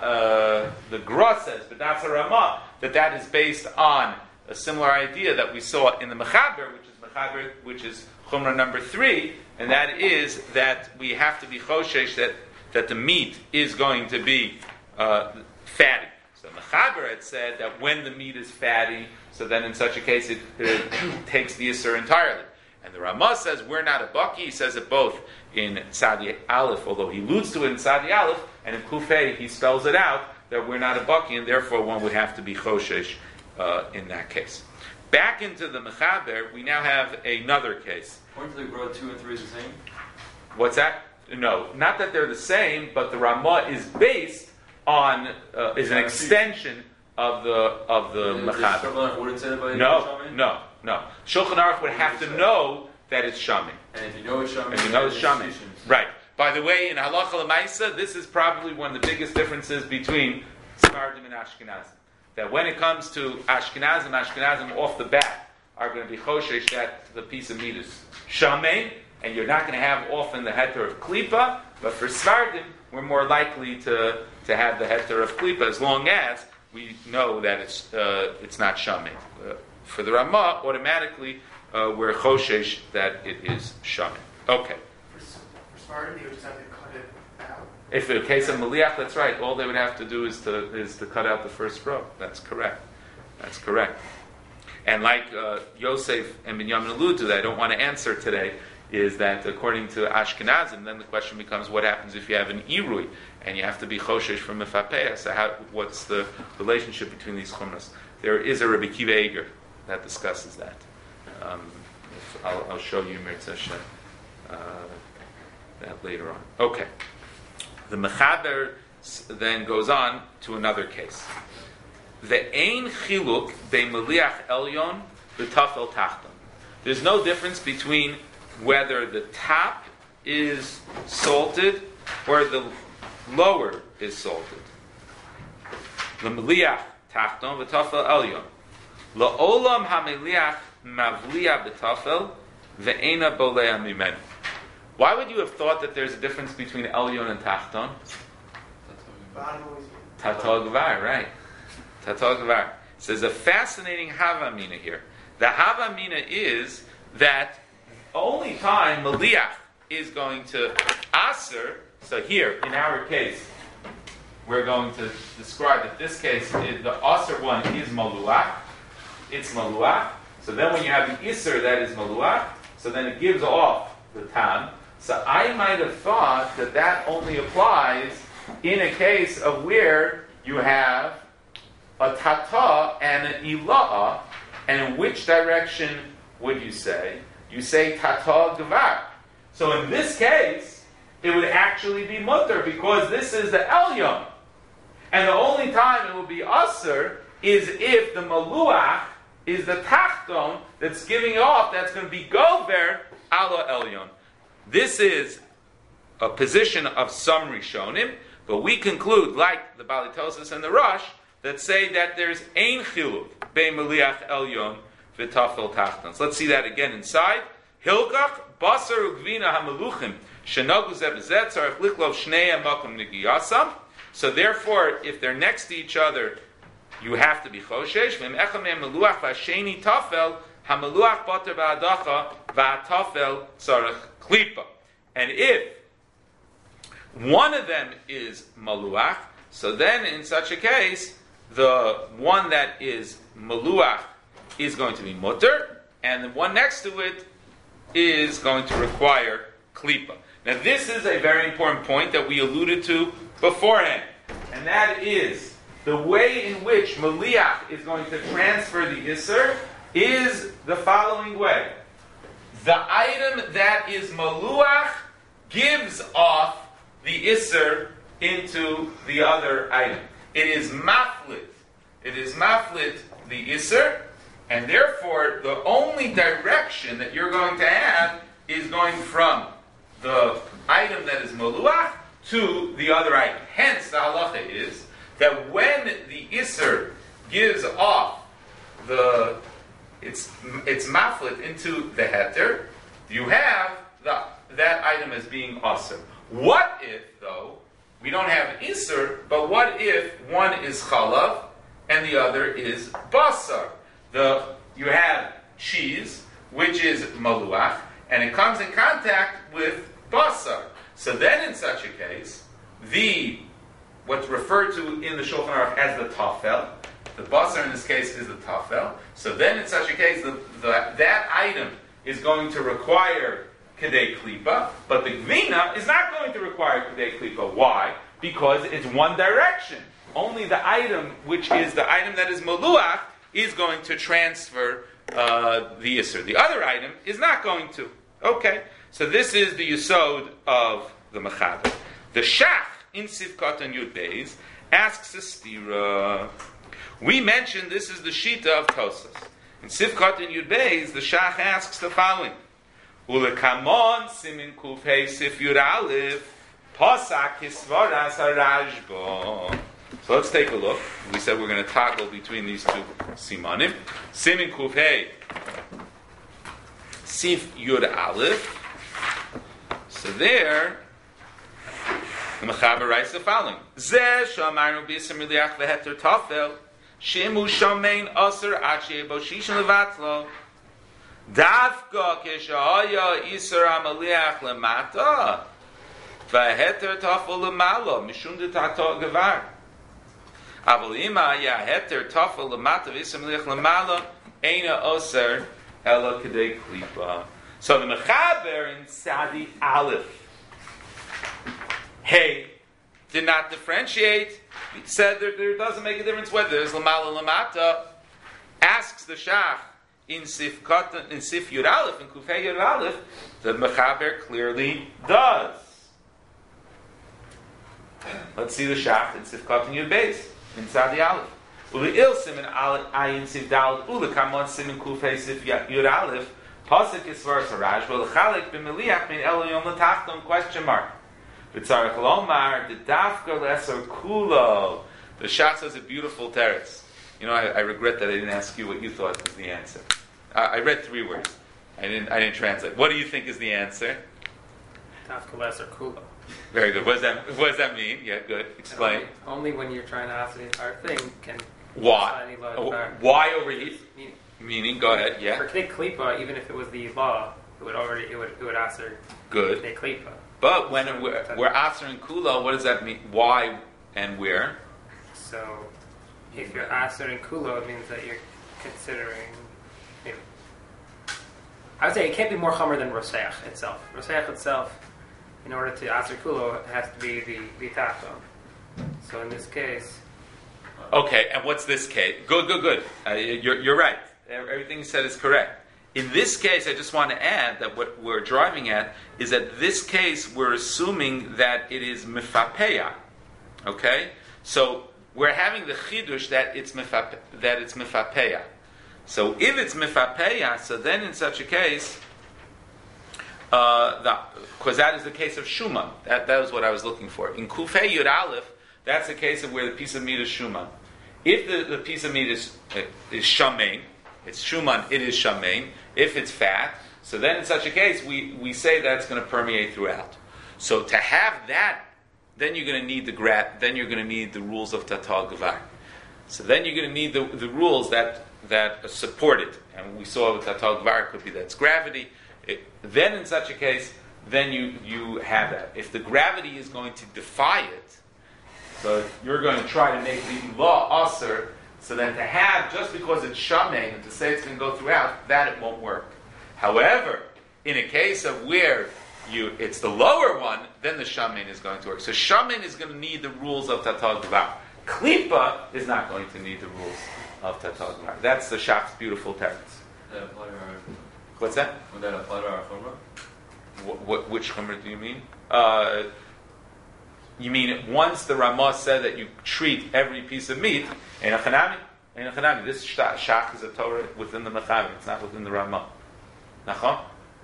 uh, the Gra says, but that's a Ramah, that that is based on a similar idea that we saw in the mechaber, which is mechaber, which is chumrah number three, and that is that we have to be choshesh that that the meat is going to be uh, fatty. So mechaber had said that when the meat is fatty, so then in such a case it, it takes the Yisur entirely. And the Ramah says we're not a baki. He says it both in Tzadi Aleph, although he alludes to it in Tzadi Aleph, and in Kufei he spells it out that we're not a baki, and therefore one would have to be choshesh uh, in that case. Back into the Mechaber, we now have another case. According to the Gra, two and three is the same? What's that? No, not that they're the same, but the Ramah is based on uh, is an extension of the of the And Mechaber. Shulchan Aruch wouldn't say that by No, Shamin? no, no. Shulchan Aruch would have to know that it's Shamin. And if you know it's Shamin, And you know it's Shamin. institutions. Right. By the way, in Halacha L'Maisa, this is probably one of the biggest differences between Sephardim and Ashkenazim. That when it comes to Ashkenazim, Ashkenazim off the bat are going to be choshesh that the piece of meat is Shamin, and you're not going to have often the heter of Klipa, but for Sephardim, we're more likely to, to have the heter of Klipa as long as we know that it's uh, it's not Shamin. Uh, for the Ramah, automatically uh, we're choshesh that it is Shamin. Okay. For, for Spartan, you would just have to cut it out. If in the case of Maliach, that's right. All they would have to do is to is to cut out the first row. That's correct. That's correct. And like uh, Yosef and Binyamin allude to that, I don't want to answer today, is that according to Ashkenazim, then the question becomes what happens if you have an Irui and you have to be choshesh from Mefapeah. So how, what's the relationship between these chumras? There is a Rabbi Kiva Eger that discusses that. Um, if I'll, I'll show you Mirza Hashem, uh, that later on. Okay. The Mechaber then goes on to another case. The Ein Chiluk Be Meliach Elyon V'Tafel Tachton. There's no difference between whether the top is salted or the lower is salted. The Meliach Tachton V'Tafel Elyon. La'olam HaMeliach Mavliya B'Tafel Ve'ena Bolea Mimenu. Why would you have thought that there's a difference between Elyon and Tachton? Bottom always. Tato Gvar, right. Tato Gvar. So there's a fascinating Havamina here. The Havamina is that only time Maliach is going to Aser, so here, in our case, we're going to describe that this case, is, the Aser one is Maluach. It's Maluach. So then when you have the Isser, that is Maluach. So then it gives off the Tam. So I might have thought that that only applies in a case of where you have a Tata and an Ila'a, and in which direction would you say? You say Tata Gvar. So in this case, it would actually be Mutter, because this is the Elyon. And the only time it will be Aser is if the Maluach is the Tachton that's giving off, that's going to be Gover ala Elyon. This is a position of some Rishonim, but we conclude, like the Balitosis and the Rosh, that say that there's Ein Chiluk Bei Meliach Elyon V'Tafel Tachtons. Let's see that again inside. Hilkach Basar Ugvina HaMeluchim Shenagu Zeh B'Zeh Tzarech Lichlov Shnei Makom Nigiyasam. So therefore, if they're next to each other, you have to be Choshesh. V'im Echam Me'em Meluach V'Hasheni Tafel HaMeluach Bater Ba'adacha V'Atafel Tzarech Klipa. And if one of them is Maluach, so then in such a case, the one that is Maluach is going to be Mutter, and the one next to it is going to require Klipa. Now this is a very important point that we alluded to beforehand, and that is the way in which Maliach is going to transfer the Isser is the following way. The item that is Maluach gives off the Isser into the other item. It is maflit. It is maflit the Isser, and therefore the only direction that you're going to have is going from the item that is Maluach to the other item. Hence, the halacha is that when the Isser gives off the it's it's maflit into the heter, you have the, that item as being asr. What if, though, we don't have Isser, but what if one is chalav and the other is basar? The you have cheese, which is maluach, and it comes in contact with basar. So then, in such a case, the what's referred to in the Shulchan Aruch as the tafel, the basar in this case is the tafel. So then, in such a case, the, the, that item is going to require kedei klipa, but the gvina is not going to require kedei klipa. Why? Because it's one direction. Only the item, which is the item that is maluach, is going to transfer uh, the Yisr. The other item is not going to. Okay, so this is the Yisod of the Mechaber. The Shach in Sivkot and Yud Beis asks a stira. We mentioned this is the Shita of Tosas. In Sivkot and Yud Beis, the Shach asks the following: Ulekamon simin kufhei sif yud aleph pasak hisvaras harajbo. So let's take a look. We said we're going to toggle between these two simanim. Simin kufhei sif yud aleph. So there, the Mechaber writes the following: Zeh shamaynu b'isem miliach v'heter tafel shimu shamein aser achi boshishin levatlo dafka keshaya iser amaliach lemata v'heter tafel lemalo mishum de tato gevar aval ima ya heter tafel lemata v'isem miliach lemalo eina aser ela kedei klipa. So the Mechaber in Sadi Aleph, hey, did not differentiate. He said that there doesn't make a difference whether there's Lamala Lamata. Asks the Shach in Sif Katan, in Sif Yud Aleph, in Kufei Yud Aleph, the Mechaber clearly does. Let's see the Shach in Sif Katan Yud Beis, in Sadi Aleph. Uli Il Simin Ayin Sif Dalet, Uli Kamon Simin Kufei Sif Yud Aleph, Pasuk is for Saraj, well, Chalik b'meliach min elo yom l'tachton, question mark. V'tzarech lomar, the dafka lesser kulo. The Shach says a beautiful teretz. You know, I, I regret that I didn't ask you what you thought was the answer. Uh, I read three words. I didn't I didn't translate. What do you think is the answer? Dafka lesser kulo. Very good. What does that, what does that mean? Yeah, good. Explain. Only, only when you're trying to answer the entire thing can... Why? Oh, why overheat? Meaning, Meaning, go ahead, yeah. For Kedei Klipa, even if it was the law, it would already it would it would answer Good. Kedei Klipa. But when we're, we're answering Kula, what does that mean? Why and where? So, if you're answering Kulo, it means that you're considering. You know, I would say it can't be more Chomer than Roseach itself. Roseach itself, in order to answer Kulo, it has to be the the Tachton. So in this case. Okay, and what's this case? Good, good, good. Uh, you're, you're right. Everything you said is correct. In this case, I just want to add that what we're driving at is that this case, we're assuming that it is mifapeya. Okay? So, we're having the chidush that it's mifape, that it's mifapeya. So, if it's mifapeya, so then in such a case, uh, because that is the case of Shuman. That, that was what I was looking for. In Kufei Yud Aleph, that's the case of where the piece of meat is Shuman. If the, the piece of meat is, uh, is Shamein, it's Shuman, it is Shamein. If it's fat, so then in such a case, we, we say that it's going to permeate throughout. So to have that, then you're going to need the grat, then you're going to need the rules of Tatal Gavar. So then you're going to need the, the rules that, that support it. And we saw with Tatal Gavar, could be that's gravity. It, then in such a case, then you, you have that. If the gravity is going to defy it, so you're going to try to make the law usher, so then to have, just because it's shamein, and to say it's going to go throughout, that it won't work. However, in a case of where you it's the lower one, then the shamein is going to work. So shamein is going to need the rules of tatal gvar. Klipa is not going to need the rules of tatal gvar. That's the Shach's beautiful text. Would that apply to our, What's that? would that apply to our chumrah? What, what, which chumrah do you mean? Uh, You mean once the Ramah said that you treat every piece of meat, in a chanami, in a chanami, this shach is a Torah within the mechaber, it's not within the Ramah. Nachon?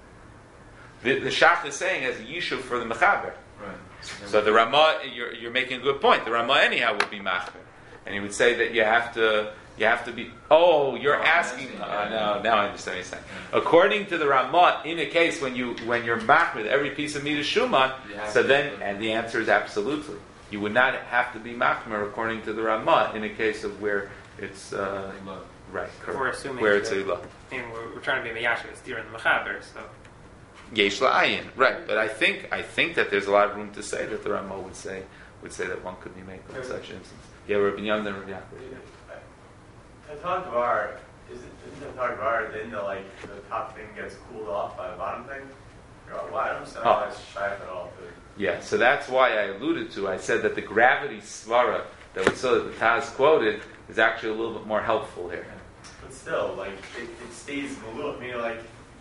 The, the shach is saying as a yishuv for the mechaber. Right. So the Ramah, you're, you're making a good point. The Ramah anyhow would be machber, and he would say that you have to, you have to be. Oh, you're No, asking. I'm asking, Uh, yeah. no, now I understand what you're saying. According to the Ramah, in a case when you when you're machber, every piece of meat is shuman. You have So to- then, and the answer is absolutely. You would not have to be machmer according to the Ramah in a case of where it's uh, Look. right, correct. We're assuming where it's that- a law. I mean, we're, we're trying to be miyashiv. It's during the mechaber, so Yesh la'ayin, right? But I think I think that there's a lot of room to say that the Ramah would say would say that one could be made in such instance. Yeah, Rabbi Yonah and Rabbi Yaakov. Tatar Gvar, is it, isn't Tatar Gvar, then the, like, the top thing gets cooled off by the bottom thing? Well, I don't understand how Oh. that's shaykh at all. To, Yeah, so that's why I alluded to. I said that the gravity svara that we saw that the Taz quoted is actually a little bit more helpful here. but still, like, it, it stays maluch, meaning, like,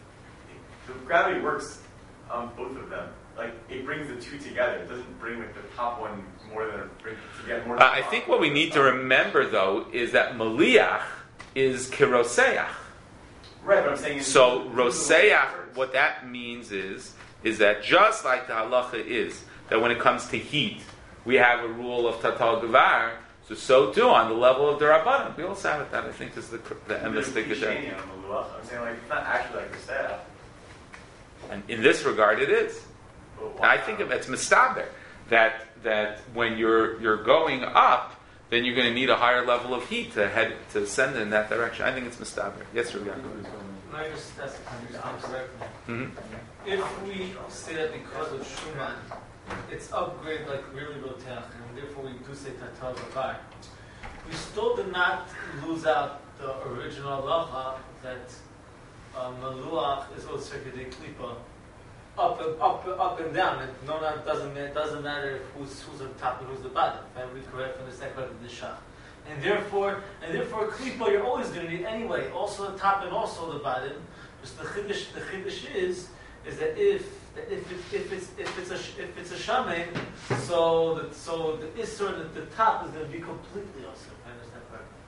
the gravity works on both of them. Like, it brings the two together. It doesn't bring, like, the top one more than it brings to get more. Uh, I think what we need to remember though is that maliach is kiroseach. Right, but I'm saying. So it's- roseach, what that means is is that just like the halacha is that when it comes to heat, we have a rule of tatal gavar. So so too on the level of the rabbanim, we also have it. That I think is the the There's emes a Kishani on maluch. I'm saying, like, it's not actually like the staff. and in this regard, it is. But And why I think not? it's mistaber that that when you're you're going up, then you're going to need a higher level of heat to head to send in that direction. I think it's mistaber. Yes, Rabbi Yaakov. Can I just ask if I understand correctly? Mhm. If we say that because of Shuman, it's upgrade like really Rotech, and therefore we do say Tatar Bavar, we still did not lose out the original halacha that uh, Maluach is also Kedei Klipa, up and up, up and down. And no, no, it doesn't it doesn't matter who's who's on top and who's the bottom. If I read correct from the second part of the Shach. And therefore, and therefore, Klipa you're always going to need anyway, also the top and also the bottom. Just the chiddush, the chiddush is is that if that if it, if it's if it's a sh- if it's a shaman, so that so the isser at the top is going to be completely also. If I understand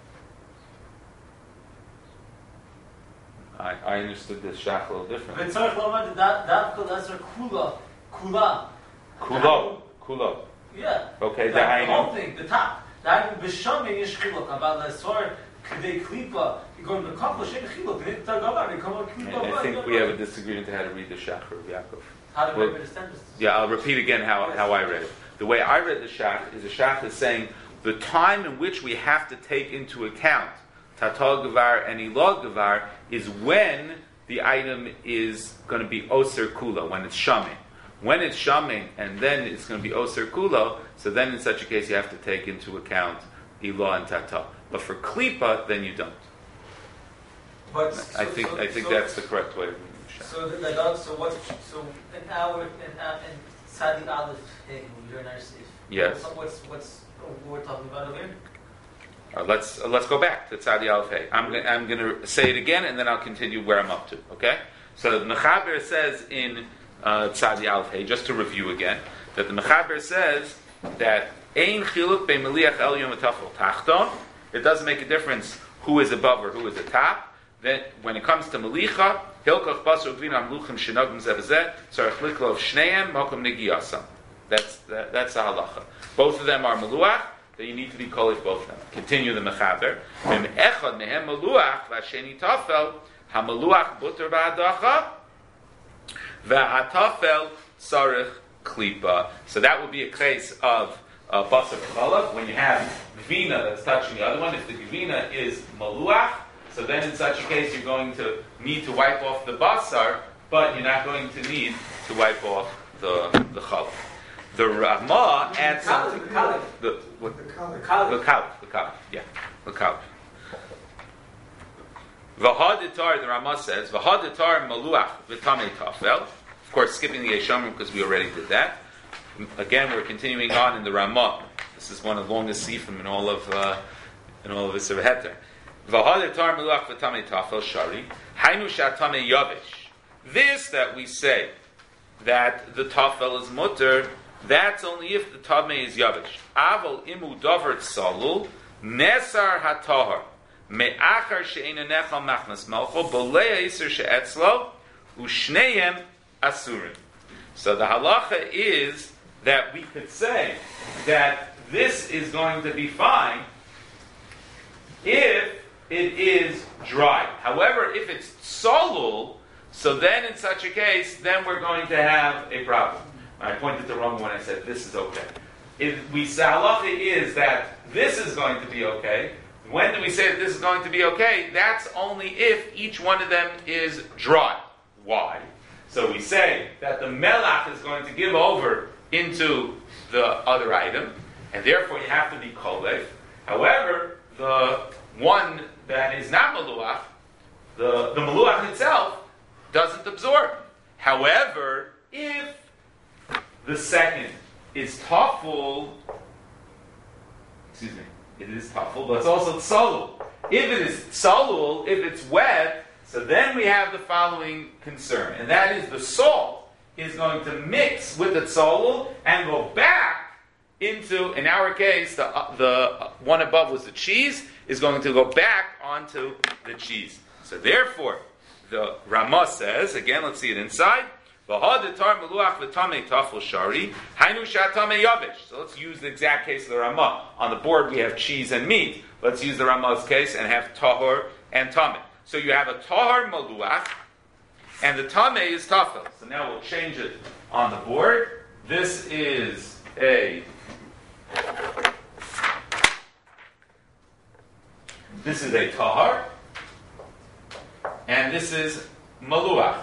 correctly. I, I understood this shach a little differently. But sorry, Lomad, that that that's a kula, kula. Kulo, kulo. Yeah. Okay, Like the dahainu. whole thing, the top. That b'shamin is chiluk about the sor k'dei klipa. You go to the couple shein chiluk. They tell God they come on I, klipa. I think we have a disagreement to how to read the shach, Rabbi Yaakov. How do Well, we understand this? Yeah, I'll repeat again how, how I read it. The way I read the shach is the shach is saying the time in which we have to take into account tatal gavar and ilog gavar is when the item is going to be oser kula, when it's shamin. When it's shamin and then it's going to be oser kulo, so then in such a case you have to take into account ilah and tata. But for klipa, then you don't. But I so- think so- I think so- that's the correct way of reading the shach. So the- like uh, so what so in our in our in Sadi Aleph hey you're nice if Yes. so what's what's what we're talking about over here? Uh, let's uh, let's go back to Tzadi Aleph Hey. I'm go- I'm going to say it again, and then I'll continue where I'm up to. Okay. So the Mechaber says in uh, Tzadi Aleph Hey, just to review again, that the Mechaber says that Ein Chiluk Bein Meliach Elyon V'Tafel Tachton. It doesn't make a difference who is above or who is atop. Then when it comes to Melicha, Hilkoch Basar Gvina Amluchim Shenogim Zevzeh Tzarech Liklov Shneim Mokum Negiyasam. That's that, that's the halacha. Both of them are Meluach. That you need to be kolish both of them. Continue the mechaber. Mem echad mehem meluach v'asheni tafel hameluach buter ba'adacha v'hatafel sarich klipa. So that would be a case of uh, basar chalav when you have gvina that's touching the other one. If the gvina is meluach, so then in such a case you're going to need to wipe off the basar, but you're not going to need to wipe off the the chalav. The Ramah adds something. The Kalif. The what? The The Kalif. Kalif, the Kalif, yeah, the Kalif. V'haditar, the Ramah says, V'haditar maluach v'tamei tafel. Of course, skipping the Yeshamrim because we already did that. Again, we're continuing on in the Ramah. This is one of the longest sifrim in all of uh, in all of the Heter. V'haditar maluach v'tamei tafel shari hainu shatamei yavish. This that we say that the tafel is mutter That's only if the Tameh is Yavish. Aval imu davar tsalul, nesar hatahar, me'achar she'ena nechal machnas malcho, bolei ha'isr she'etzlo, u'shneyem asurim. So the halacha is that we could say that this is going to be fine if it is dry. However, if it's solul, so then in such a case, then we're going to have a problem. I pointed the wrong when I said this is okay. If we say halacha is that this is going to be okay, when do we say that this is going to be okay? That's only if each one of them is dry. Why? So we say that the melach is going to give over into the other item, and therefore you have to be kolef. However, the one that is not maluach, the, the maluach itself, doesn't absorb. However, if the second is tafel, excuse me, it is tafel, but it's also tsalul. If it is tsalul, if it's wet, so then we have the following concern, and that is the salt is going to mix with the tsalul and go back into, in our case, the uh, the uh, one above was the cheese, is going to go back onto the cheese. So therefore, the Ramah says, again, let's see it inside, so let's use the exact case of the Ramah. On the board we have cheese and meat. Let's use the Ramah's case and have tahor and tameh. So you have a tahor maluach, and the tameh is tafel. So now we'll change it on the board. This is a this is a tahor, and this is maluach,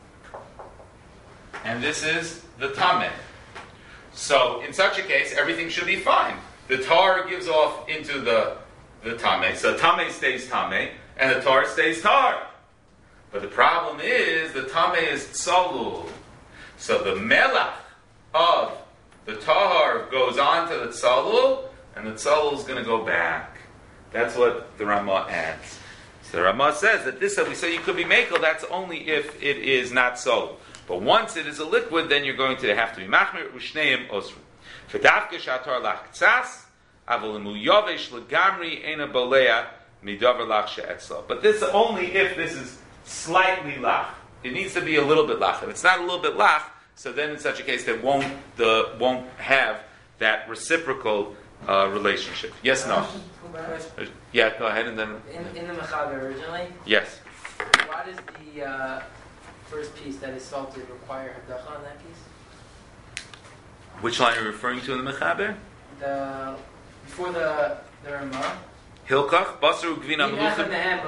and this is the tameh. So in such a case, everything should be fine. The tar gives off into the the tameh, so tameh stays tameh, and the tar stays tar. But the problem is the tameh is tsalul. So the melach of the tahar goes on to the tsalul, and the tsalul is going to go back. That's what the Ramah adds. So the Ramah says that this, we say you could be mekel, that's only if it is not so. But once it is a liquid, then you're going to have to be machmir u'shneim osru. F'davke shatar lach ktsas, avol imu yavesh legamri ena bolea midavar lach she'etzlo. But this only if this is slightly lach. It needs to be a little bit lach. If it's not a little bit lach, so then in such a case they won't the won't have that reciprocal uh, relationship. Yes, no. Yeah, go ahead and then. In, in the mechaber originally. Yes. Why does the uh, first piece that is salted require hadacha on that piece? Which line are you referring to in the mechaber? The before the the Ramah. Hilkach basaru gvina meluchim.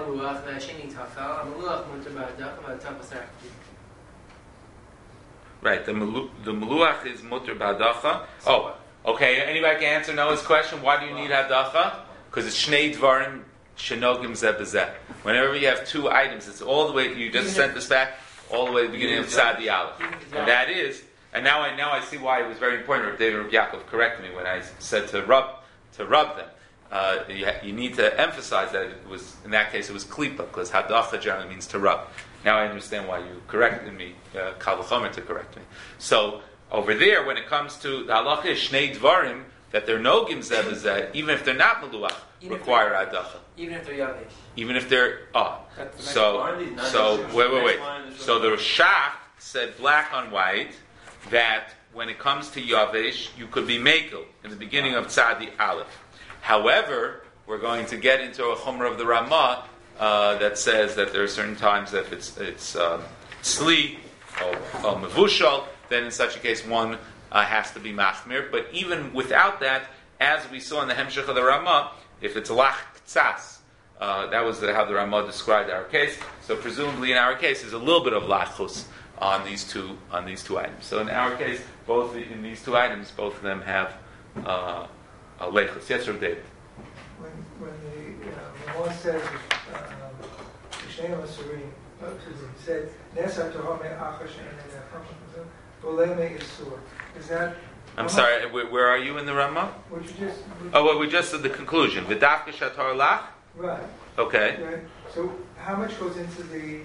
Right, the melu, the meluach is mutter ba'adacha. Oh, okay. Anybody can answer Noah's question? Why do you need hadacha? Because it's shnei dvarim shenogim zeh b'zeh. Whenever you have two items, it's all the way. You just sent this back all the way to the beginning of Tzadi Aleph, and that is. And now I now I see why it was very important. Rav David Rav Yaakov corrected me when I said to rub to rub them. Uh, you, you need to emphasize that it was, in that case, it was klipa, because hadacha generally means to rub. Now I understand why you corrected me, uh, kal v'chomer to correct me. So, over there, when it comes to the halacha is shnei dvarim, that they're no gimzeh b'zeh, even if they're not meluach, require hadacha. Even if they're yavish. Even if they're, ah. So, so, wait, wait, wait. So the Shach said black on white, that when it comes to yavish, you could be mekel, in the beginning of Tzadi Aleph. However, we're going to get into a chumrah of the Ramah uh, that says that there are certain times that if it's it's um, sli or, or mevushal, then in such a case one uh, has to be machmir. But even without that, as we saw in the hemshech of the Ramah, if it's lach ktsas, uh, that was the, how the Ramah described our case. So presumably in our case, there's a little bit of lachus on these two on these two items. So in our case, both in these two items, both of them have. Uh, Uh, Leichus. Yes, Rav David. When, when the uh, Ramah says, Mishnei Masurim, he said, Nesar Torah me'achar she'en ne'achar bolei me'isur. Is that? I'm sorry, where, where are you in the Ramah? What you just? Oh, well, we just said the conclusion. V'dafke shatar lach? Right. Okay. Right. So, how much goes into the,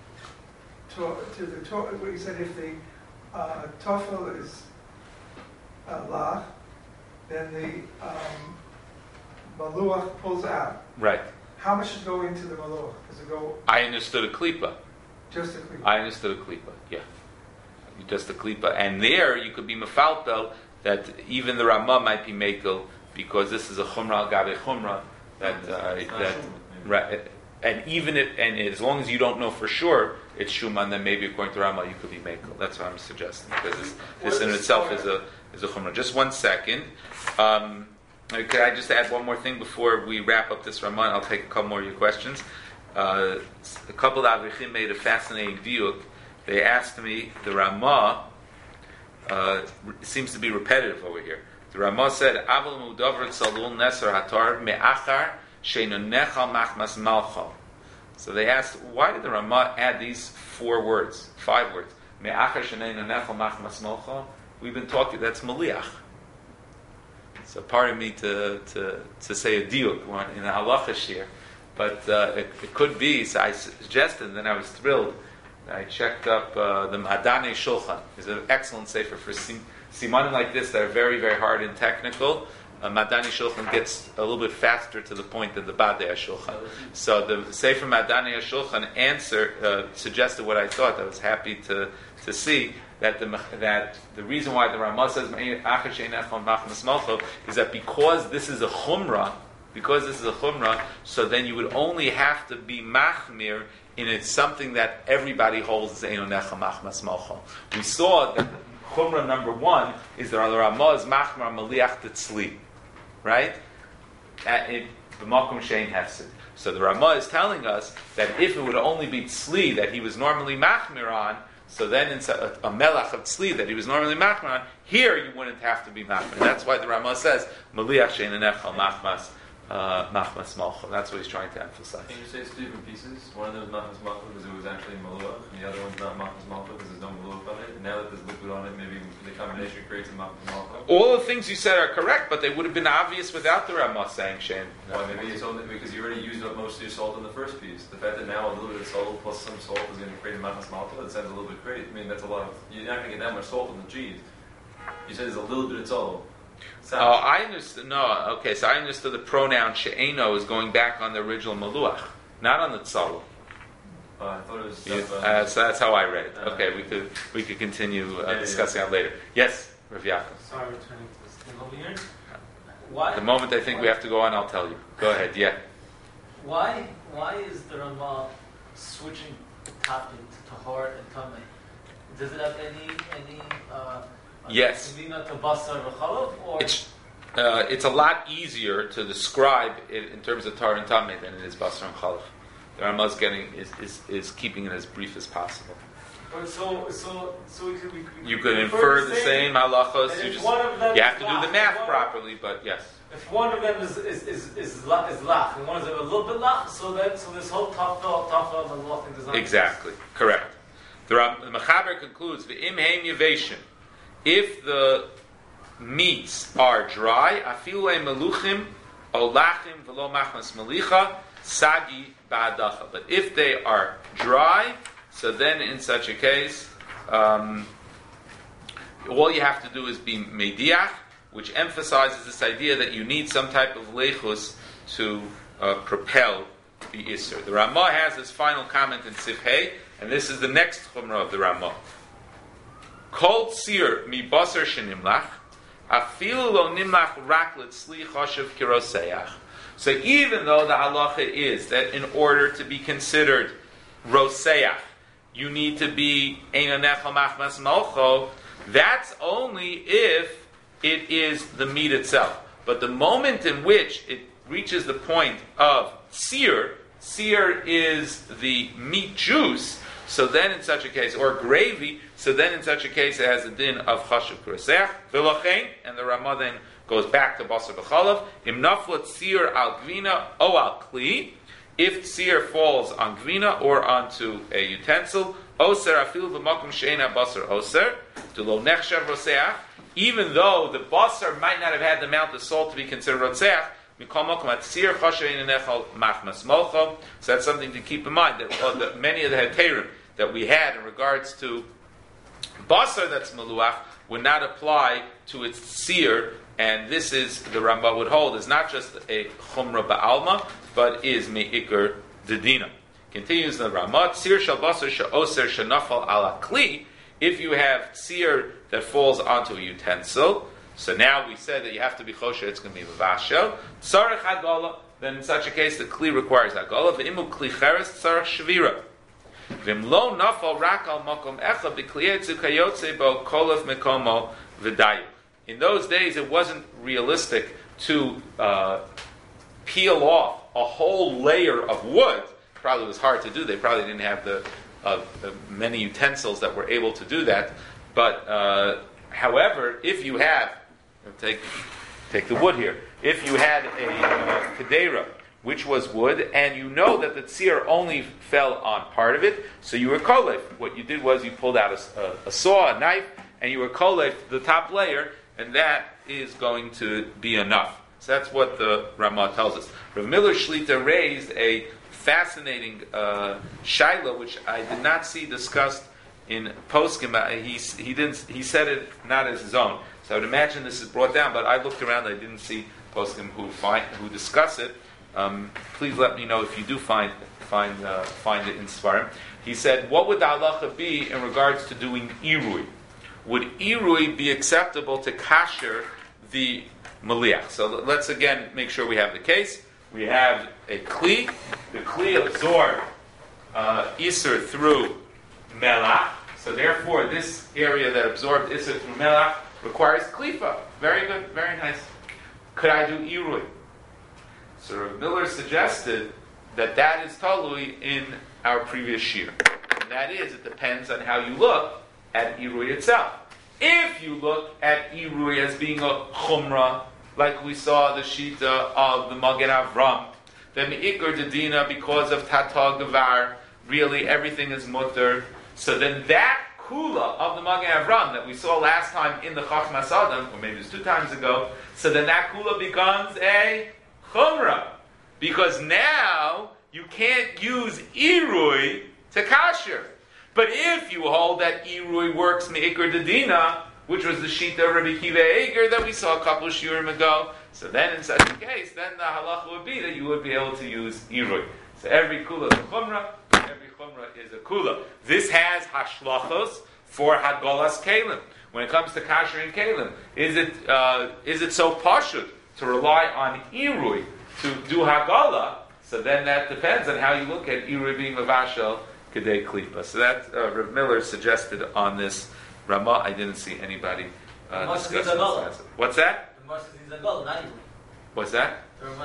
to, to the, what you said, if the uh, tofel is uh, lach, then the um, maluach pulls out. Right. How much is going to the maluach? Does it go I understood a klipa. just a klipa? I understood a klipa. Yeah. Just a klipa. And there you could be mefalpel that even the Ramah might be mekel because this is a chumrah al gabe chumrah that uh, that right. And even if and as long as you don't know for sure it's shuman, then maybe according to Ramah you could be mekel. That's what I'm suggesting because this, this in itself is a is a chumrah. Just one second. Um, could I just add one more thing before we wrap up this Ramah? I'll take a couple more of your questions. Uh, a couple of Avichim made a fascinating diuk. They asked me, the Ramah uh, seems to be repetitive over here. The Ramah said, "Aval mudavar tzalul neser hatar me'achar sheinu nechal machmas malchal." So they asked, why did the Ramah add these four words, five words? Me'achar sheinu nechal machmas malchal. We've been talking. That's maliach. So pardon me to to to say a diuk in a halacha shir, but uh, it, it could be. So I suggested, and then I was thrilled. I checked up uh, the Madane Shulchan. It's an excellent sefer for sim- simanim like this that are very, very hard and technical. Uh, Madane Shulchan gets a little bit faster to the point than the Badei Shulchan. So the sefer Madane Shulchan answer uh, suggested what I thought. I was happy to to see that the that the reason why the Ramah says is that because this is a chumrah, because this is a chumrah, so then you would only have to be machmir in it's something that everybody holds as Eino Necha Machmas Malchal. We saw that Chumrah number one is that the Ramah is Machmar Maliach Tetzli, right? B'makom Shein Hefsid. So the Ramah is telling us that if it would only be Tzli that he was normally Machmir on, so then in a, a Melach of Tzli that he was normally Machmir on, here you wouldn't have to be Machmir. That's why the Ramah says Maliach Shein Necha Machmas Uh, Machmas Malchah. That's what he's trying to emphasize. Can you say it's two different pieces? One of them is Machmas Malchah because it was actually Maluach, and the other one's not Machmas Malchah because there's no Maluach on it. And now that there's liquid on it, maybe the combination creates a Machmas Malchah. All the things you said are correct, but they would have been obvious without the Ramah saying Shane. Why? Maybe it's only because you already used up most of your salt in the first piece. The fact that now a little bit of salt plus some salt is going to create a Machmas Malchah, that sounds a little bit great. I mean, that's a lot of. You're not going to get that much salt in the cheese. You said there's a little bit of salt. Oh, I understood. No, okay. So I understood the pronoun she'eno is going back on the original maluach, not on the tzalul. Uh, I thought it was. Yeah, Stuff, uh, uh, so that's how I read it. Uh, Okay, we could we could continue uh, yeah, discussing yeah. that later. Yes, Rav Yaakov. Sorry, returning to this thing over here. Why? The moment I think we have to go on, I'll tell you. Go ahead. Yeah. Why? Why is the Ramah switching the topic to tahor and tamei? Does it have any any? Uh, Yes. To basar v'chalav, or It's uh, it's a lot easier to describe it in terms of tar and tamei than it is basar and chalaf. The Ramah is getting is, is is keeping it as brief as possible. But so so so we could we, we You could infer the same halachos. and You if just one of them you have is to do the lach, math one- properly, but yes. If one of them is is is is, la, is lach and one is a little bit lach, so then so this whole tafel tafel and lach does not Exactly, correct. The, Ram, the Mechaber concludes v'im heim yeveshin. If the meats are dry, afilei meluchim olachim v'lo machmas melicha sagi ba'adacha. But if they are dry, so then in such a case, um, all you have to do is be mediach, which emphasizes this idea that you need some type of lechus to uh, propel the Isser. The Ramah has his final comment in Sifhei, and this is the next chumrah of the Ramah. Kol tzir mi basar shenimlach, afilu lo nimlach rak letzli chashav kiroseach. So even though the halacha is that in order to be considered roseach, you need to be eino nechal machmas malcho, that's only if it is the meat itself. But the moment in which it reaches the point of sear, sear is the meat juice, so then in such a case, or gravy, so then in such a case it has a din of chashuv kurasech, v'lochein, and the Ramah then goes back to basar b'chalav, im naflat sear al gvina o al kli, if sear falls on gvina or onto a utensil, oser afil v'makom she'ena basar oser, to lo nechshav roseach, even though the basar might not have had the amount of salt to be considered roseach, so that's something to keep in mind, that uh, the, many of the heterim that we had in regards to basar that's maluach would not apply to its seer, and this is, the Rambam would hold, is not just a chumra ba'alma, but is me'ikr dedina. Continues the Ramah, seer shal basar she'oser she'nafal ala kli, if you have seer that falls onto a utensil, so now we said that you have to be chosher, it's going to be vavashel, tzarech hagola, then in such a case the kli requires hagola, v'imu kli cheres tzarech shvira. V'imlo nafal rak al makom echa b'kliyetzu kayotze bo kolef mekomo v'dayu. In those days it wasn't realistic to uh, peel off a whole layer of wood. Probably was hard to do. They probably didn't have the, uh, the many utensils that were able to do that. But uh, however, if you have, take take the wood here. If you had a uh, kedera, which was wood, and you know that the tzir only fell on part of it, so you were kolef. What you did was you pulled out a, a, a saw, a knife, and you were kolef the top layer, and that is going to be enough. So that's what the Ramah tells us. Rav Miller Shlita raised a fascinating uh, shaila, which I did not see discussed in Poskim. He he didn't. He said it not as his own. So I would imagine this is brought down. But I looked around. I didn't see Poskim who find who discuss it. Um, please let me know if you do find find uh, find it in Svarim. He said, what would the halacha be in regards to doing irui? Would irui be acceptable to kasher the maliach? So let's again make sure we have the case. We have a kli. The kli absorbed uh, iser through melach. So therefore, this area that absorbed iser through melach requires klifa. Very good, very nice. Could I do irui? So Rav Miller suggested that that is talui in our previous shir. And that is, it depends on how you look at irui itself. If you look at irui as being a chumrah, like we saw the shita of the Magen Avram, then the ikar dedina, because of tata gavar, really everything is mutter. So then that kula of the Magen Avram that we saw last time in the Chachmas Adam, or maybe it was two times ago, so then that kula becomes a chumrah, because now you can't use irui to kasher. But if you hold that irui works me'ikar dedina, which was the shita of Rabbi Kiva Eger that we saw a couple of shiurim ago, so then in such a case, then the halacha would be that you would be able to use irui. So every kula is a chumrah, every chumrah is a kula. This has hashlachos for hagolas kalim. When it comes to kashering kalim, is it uh, is it so pashut to rely on irui to do hagala? So then that depends on how you look at irui being mavashel kedei klipa. So that uh, Rav Miller suggested on this Ramah. I didn't see anybody uh, discuss this. What's that? What's that?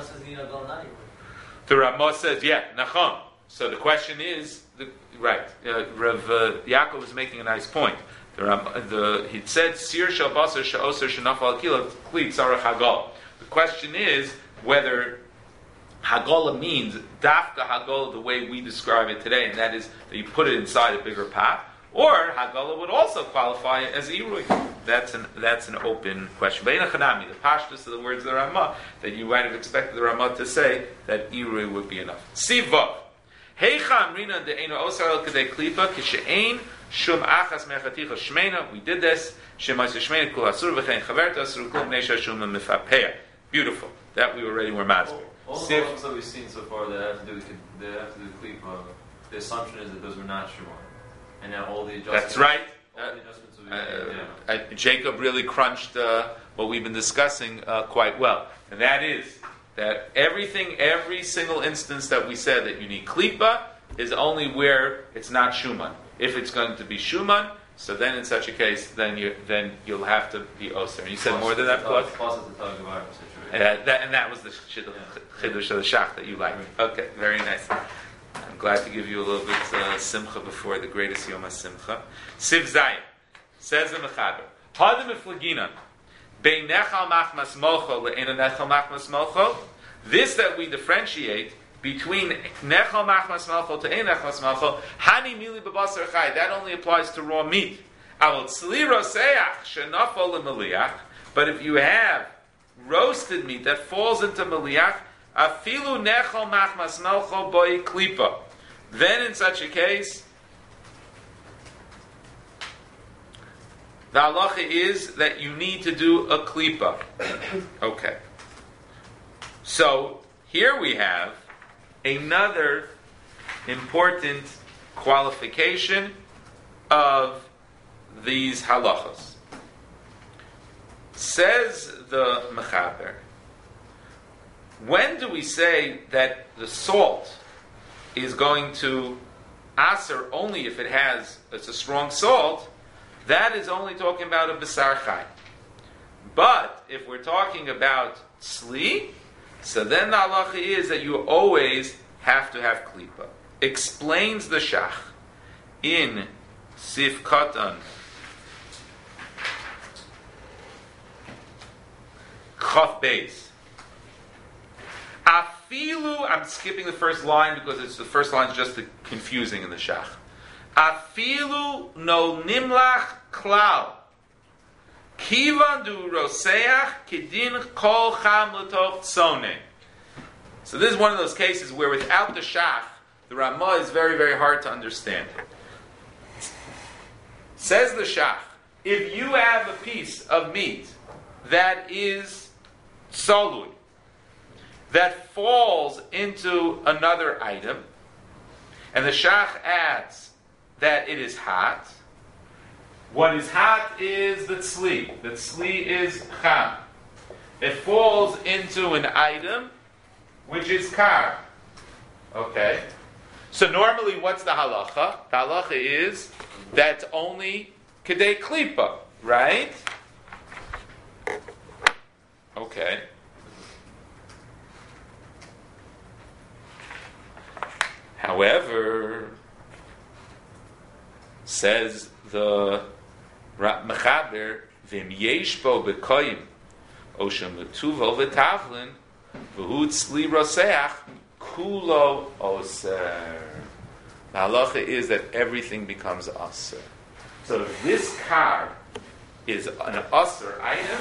The Ramah says, yeah, nachon. So the question is, the, right? Uh, Rav uh, Yaakov is making a nice point. The, the he said, "Sir shel basar she'oser she'nafal kila kli tzarech hagal." The question is whether hagola means dafka hagola the way we describe it today, and that is that you put it inside a bigger pot, or hagola would also qualify as irui. That's an that's an open question. But in a chanami, the pashtus of the words of the Ramah, that you might have expected the Ramah to say that irui would be enough. Sivav. Heicha amrina de'ena osar el kedei klipa kishe'ein shum achas mechaticha shmeina. We did this. Shemais shmeina kul asur v'chein chaverta asur kul nesha shum mifapeya. Beautiful. That we already were master. All the halachos that we've seen so far that have to do with they have to do with klipa, the assumption is that those were not shumar, and now all the adjustments. That's right. All the adjustments will be Uh, made, uh, Jacob really crunched uh, what we've been discussing uh, quite well, and that is that everything, every single instance that we said that you need klipa is only where it's not shuman. If it's going to be shuman, so then in such a case, then you then you'll have to be oser. And you said Plus more than it's that, a plus. tug- plus it's a tug of iron Uh, situation. that, and that was the chiddush chiddush of the shach that you liked. Okay, very nice. I'm glad to give you a little bit uh, simcha before the greatest yom simcha. Siv Zayin says the Mechaber, Hadim iflagina bein nechal machmas mocho le'ena nechal machmas mocho. This that we differentiate between nechal machmas mocho to ein nechal mocho, hani mili bebasar chai. That only applies to raw meat. Avol tzli roseach shenafol lemeliach. But if you have roasted meat that falls into meliach, afilu nechal machmas mocho boi klipa. Then in such a case, the halacha is that you need to do a klipa. Okay. So here we have another important qualification of these halachas. Says the Mechaber, when do we say that the salt is going to aser only if it has, it's a strong salt? That is only talking about a besar chai. But if we're talking about tzli, so then the halacha is that you always have to have klipa. Explains the Shach in Sif Katan Chaf Beis. Afilu, I'm skipping the first line because it's the first line is just the confusing in the Shach. Afilu no nimlach klal. Kivan du roseach kedin kol cham l'toch tzone. So this is one of those cases where without the Shach, the Ramah is very, very hard to understand. Says the Shach, if you have a piece of meat that is solui, that falls into another item, and the Shach adds that it is hot, what is hot is the tzli. The tzli is cham. It falls into an item which is kar. Okay? So normally what's the halacha? The halacha is that's only kedei klipa, right? Okay. However, says the Mechaber, v'im yesh bo b'koyim, oshem l'tuvo v'tavlin, v'hu tzli roseach, kulo oser. The halacha is that everything becomes aser. So if this car is an aser item,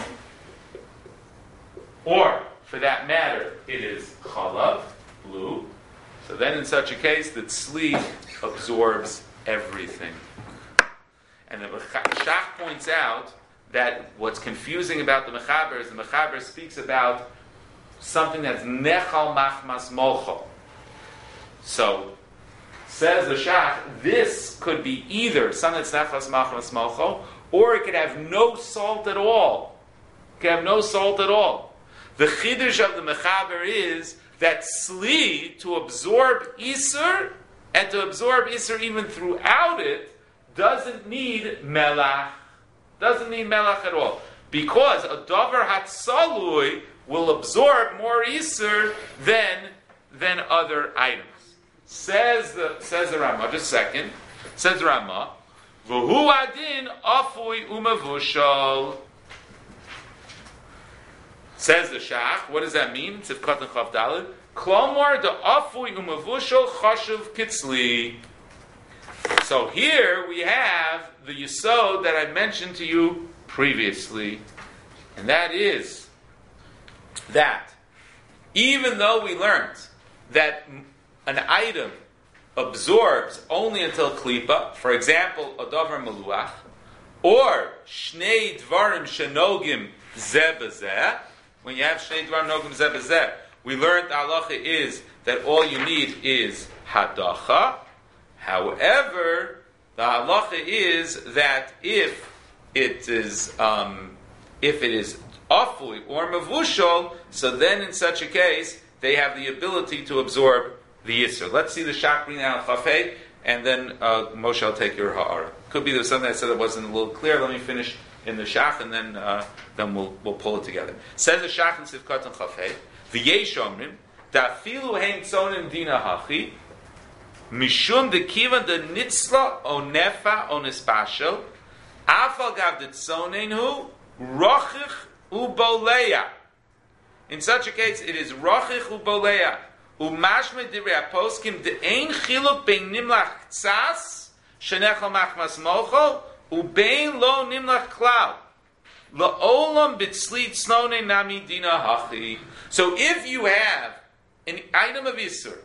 or for that matter, it is chalav, blue, so then in such a case, the tzli absorbs everything. And the Shach points out that what's confusing about the Mechaber is the Mechaber speaks about something that's nechal machmas mocho. So, says the Shach, this could be either something that's nechal machmas mocho, or it could have no salt at all. It could have no salt at all. The chiddush of the Mechaber is that tzli, to absorb Isur, and to absorb Isur even throughout it, doesn't need melach. Doesn't need melach at all. Because a davar hatsalui will absorb more Isur than, than other items. Says the, says the Ramah, just a second, says the Ramah, v'hu adin afui umavushal. Says the Shach, what does that mean? Tzivkat and Chav Daled. Klomar de afui umavushal chashuv kitzli. So here we have the yesod that I mentioned to you previously, and that is that even though we learned that an item absorbs only until klipa, for example, a davar maluach, or shnei dvarim shenogim zeh b'zeh, when you have shnei dvarim nogim zeh b'zeh, we learned the halacha is that all you need is hadacha. However, the halacha is that if it is um, if it is afui or mavushal, so then in such a case they have the ability to absorb the yisur. Let's see the Shach bring down chafei, and then uh, Moshe will take your ha'ara. Could be there's something I said that wasn't a little clear. Let me finish in the Shach, and then uh, then we'll we'll pull it together. Says the Shach in Sivkat and chafei, v'yesh omrim dafilu hein tzonim dina hachi. Mishum de kivan de nitzla o nefa o nispashel, afal gav de tzonenu rochich u boleya. In such a case, it is rochich u boleya. Umashme divrei aposkim de ein chiluk bein nimlach tzas shenechal machmas mocho u bein lo nimlach klal. La'olam bitzli tzonei nami dina hachi. So if you have an item of Isur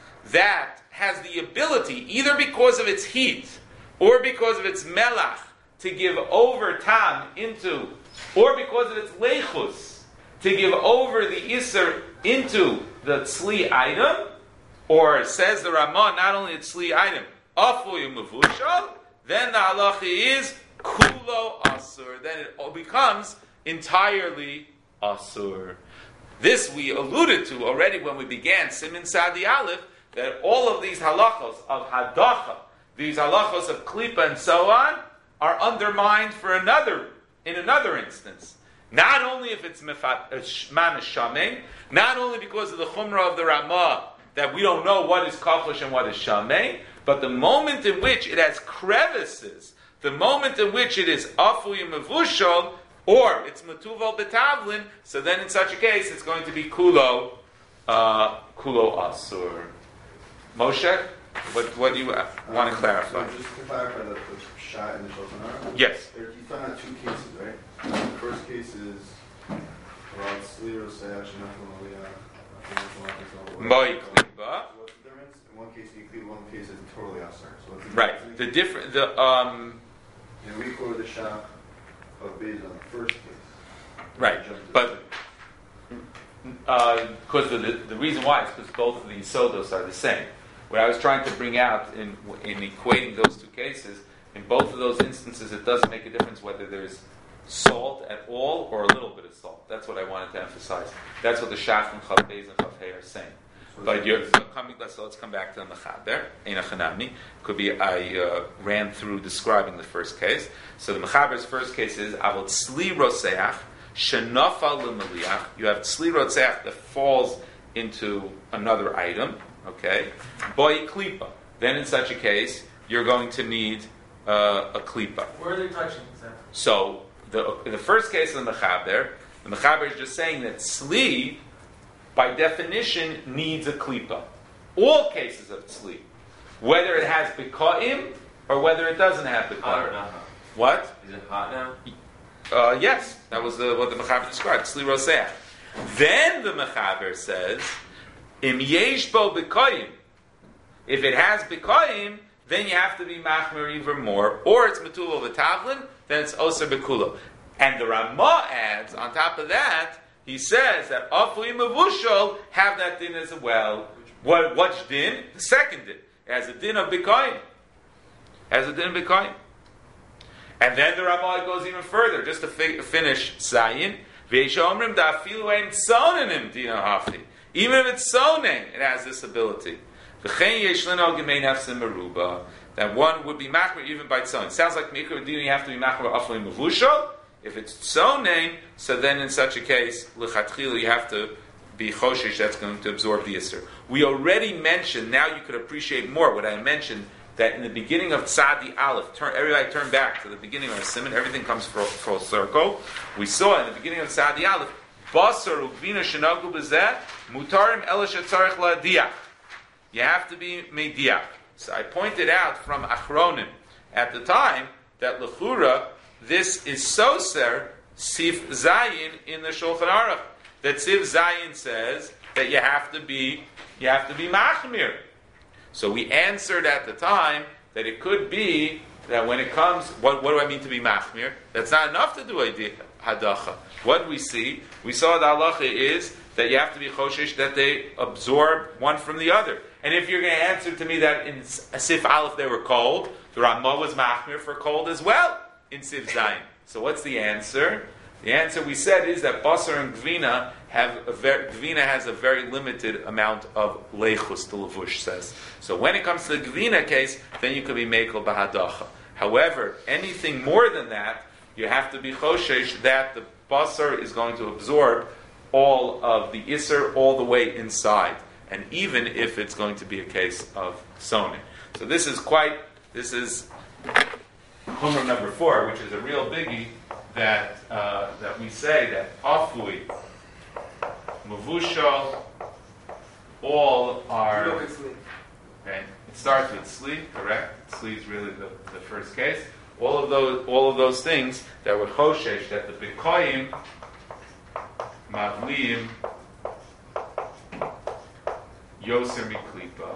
that has the ability, either because of its heat or because of its melach, to give over tam into, or because of its leichus, to give over the iser into the tzli item, or says the Ramah, not only a tzli item, afuy mavushal, then the halacha is kulo asur. Then it becomes entirely asur. This we alluded to already when we began Simin Sadi Aleph, that all of these halachos of hadacha, these halachos of klipa and so on, are undermined for another, in another instance. Not only if it's mamish shamein, not only because of the chumrah of the Ramah, that we don't know what is kachlish and what is shamein, but the moment in which it has crevices, the moment in which it is afuy mevushal, or it's metuval betavlin, so then in such a case it's going to be kulo, uh, kulo asur. Moshe, what, what do you uh, want to um, clarify? So just to clarify the, the shot in the Shulchan Aruch. Yes. There, you found out two cases, right? The first case is about Sli Rosei Shenachal Aliyah. Moi klipa. What's the difference? In one case you include, one case is totally asur. So what's the Right. The different, the um. And we quoted the shot of Beis on the first case. Right, but because uh, the, the reason why is because both of these sodos are the same. What I was trying to bring out in in equating those two cases, in both of those instances, it doesn't make a difference whether there's salt at all or a little bit of salt. That's what I wanted to emphasize. That's what the Shach and Chav Beis and Chav Hei are saying. But you're so coming. Let's let's come back to the Mechaber. Ein Achanami could be I uh, ran through describing the first case. So the Mechaber's first case is Avol Tzli Roseach Shenafal L'Meliach. You have Tzli Roseach that falls into another item. Okay, Boy Klipa. Then in such a case, you're going to need uh, a Klipa. Where are they touching? Exactly? So the in the first case of the Mechaber, the Mechaber is just saying that Tzli, by definition, needs a klipa. All cases of tzli, whether it has bikaim or whether it doesn't have Hot or bikaim. not hot? What? Is it hot now? Uh, yes, that was the, what the Mechaber described. Tzli roseach. Then the Mechaber says, im yesh bo bikaim. If it has bikaim, then you have to be machmer even more, or it's metulo v'tavlin, then it's oser bekulo. And the Ramah adds on top of that. He says that Afui Mavushal have that din as well. What what's din? The second din. It has a din of Bikoim. Has a din of Bikoim. And then the Ramah goes even further, just to fi- finish Zayin. Ve'eshomrim da'afilu ein tzonenim dina hafi. Even if it's zoning, it has this ability. V'chein yesh leno gemein hafsim meruba. That one would be machmer even by tzoning. Sounds like Mikra Din, you have to be machmer Afui Mavushal. If it's so name, so then in such a case, l'chatchila, you have to be choshesh, that's going to absorb the Isser. We already mentioned, now you could appreciate more what I mentioned, that in the beginning of Tzadi Aleph, turn, everybody turn back to the beginning of Simon, everything comes full, full circle. We saw in the beginning of Tzadi Aleph, Basar uvina shenagu b'zeh, mutarim ela shetzarech la'diach. You have to be mediach. So I pointed out from Achronim at the time that l'chura, this is Soser Sif Zayin in the Shulchan Aruch. That Sif Zayin says that you have to be you have to be machmir. So we answered at the time that it could be that when it comes, what, what do I mean to be machmir? That's not enough to do a hadacha. What do we see? We saw the halacha is that you have to be choshesh that they absorb one from the other. And if you're going to answer to me that in Sif Aleph they were cold, the Ramah was machmir for cold as well. In Siv Zayin. So what's the answer? The answer we said is that Basar and Gvina have a very, Gvina has a very limited amount of leichus, the Levush says. So when it comes to the Gvina case, then you could be mekel bahadacha. However, anything more than that, you have to be choshesh that the Basar is going to absorb all of the Isser all the way inside. And even if it's going to be a case of soning. So this is quite, this is Chumrah number four, which is a real biggie, that uh, that we say that Afui, Mavushal, all are. Okay, it starts with Sli, correct? Sli is really the, the first case. All of those, all of those things that were choshesh, that the Bikoyim, Mavliim, Yoser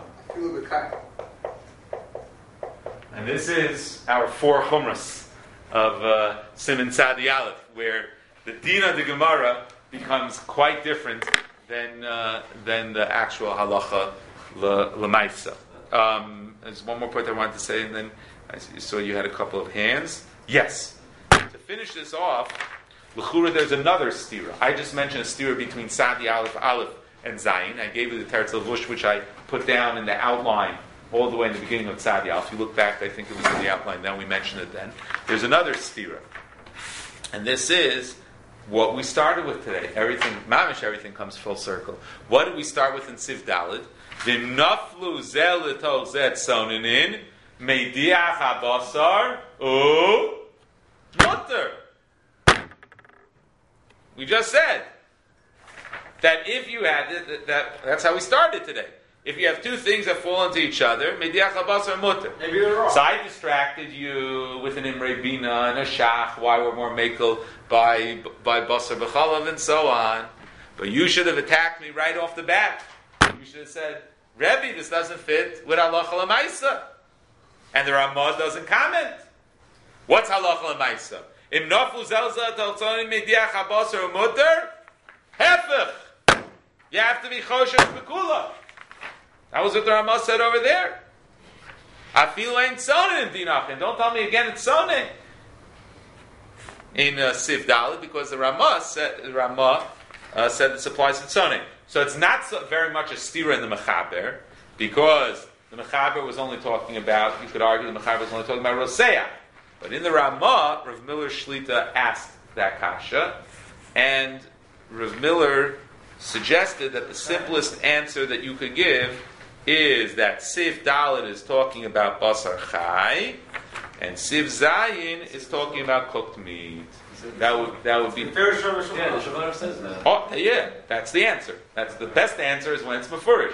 Miklipa. And this is our four chumras of uh, Siman Tzadi Aleph, where the din of the Gemara becomes quite different than uh, than the actual halacha l'maisa. Um, there's one more point I wanted to say, and then I saw you had a couple of hands. Yes. To finish this off, l'chura, there's another stira. I just mentioned a stira between Tzadi Aleph, Aleph, and Zayin. I gave you the Teretz Levush, which I put down in the outline all the way in the beginning of Tzadi Aleph. If you look back, I think it was in the outline. Then we mentioned it then. There's another stira, and this is what we started with today. Everything, mamish, everything comes full circle. What did we start with in Siv Dalid? V'naflu zel l'tol zet sonenin meidiach habasar u mutter. We just said that if you had that, that, that's how we started today. If you have two things that fall into each other, mediach habasar mutter. Maybe you're wrong. So I distracted you with an imre bina and a shach. Why we're more makel by by basar b'chalav and so on. But you should have attacked me right off the bat. You should have said, Rebbe, this doesn't fit with halacha l'maisa, and the Ramah doesn't comment. What's halacha l'maisa? Im nafu zelza taltzonim mediach habasar mutter. Hefech. You have to be choshesh b'kula. That was what the Ramah said over there. Afilu ain't sonin dinachin. Don't tell me again it's sonin in uh, Siv Dalit, because the Ramah said the Ramah uh, said this applies to sonin. So it's not so very much a stira in the Mechaber, because the Mechaber was only talking about. You could argue the Mechaber was only talking about Roseah, but in the Ramah, Rav Miller Shlita asked that kasha, and Rav Miller suggested that the simplest answer that you could give is that Siv Dalit is talking about Basar Chai, and Siv Zayin is talking about cooked meat. That would that would be Yeah, the Shulchan says that. Oh, yeah, that's the answer. That's the best answer is when it's mafurish.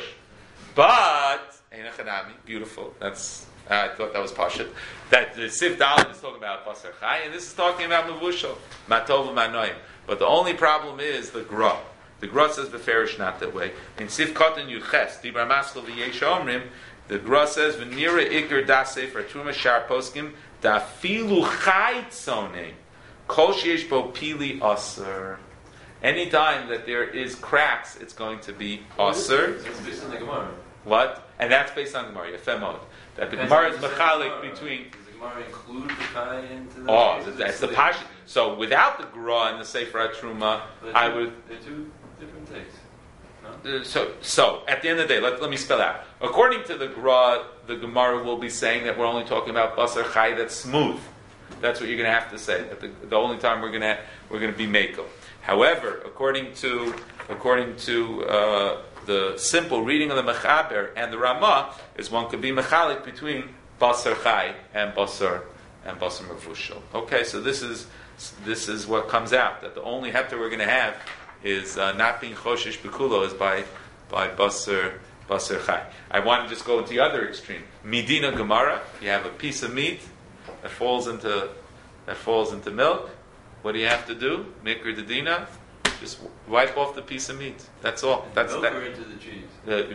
But Einachanami, beautiful. That's I thought that was pashut. That the Siv Dalit is talking about Basar Chai, and this is talking about Mavushal, Matov Manoim. But the only problem is the Gra. The Gra says beferish not that way. In Siv Katan Yuches, Dibra Maskal V'Yesh Omrim, the Gra says V'nira Iker Da Sefer Truma Shar Poskim Da Filu Chai Tzonei Kol Sheyesh Bo Pili Aser. Anytime that there is cracks, it's going to be Aser. It's based on the Gemara. What? And that's based on Gemara. Yefemod. That the Gemara is mechalik between. Does the Gemara include the Chai into the? Oh, that's the Pash. So without the Gra and the Sefer Truma, I would. They're two different takes. Uh, so, so at the end of the day, let, let me spell out. According to the Gra, the Gemara will be saying that we're only talking about Basar Chai that's smooth. That's what you're going to have to say. That the, the only time we're going to we're going to be Mako. However, according to according to uh, the simple reading of the Mechaber and the Ramah, is one could be mechalik between Basar Chai and Basar and Basar Mavushal. Okay, so this is this is what comes out, that the only heter we're going to have is uh, not being choshesh b'kulo is by by Basar Basar Chai. I want to just go to the other extreme. Midina Gemara, you have a piece of meat that falls into that falls into milk. What do you have to do? Mikra Dedina, just wipe off the piece of meat. That's all. That's milk that. or into the cheese. The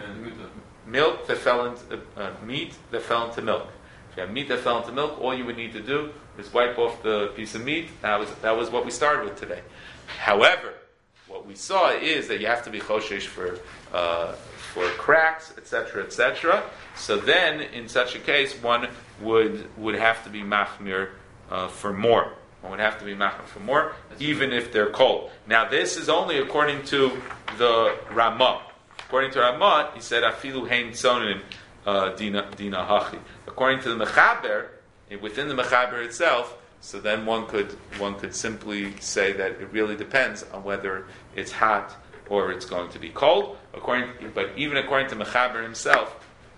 milk that fell into uh, meat that fell into milk. If you have meat that fell into milk, all you would need to do is wipe off the piece of meat. That was that was what we started with today. However, what we saw is that you have to be choshesh for uh, for cracks, et cetera, et cetera. So then, in such a case, one would would have to be machmir uh, for more. One would have to be machmir for more, even if they're cold. Now, this is only according to the Ramah. According to Ramah, he said afilu hein tzonin dina dina hachi. According to the Mechaber, within the Mechaber itself, so then one could one could simply say that it really depends on whether it's hot or it's going to be cold. According, but even according to Mechaber himself,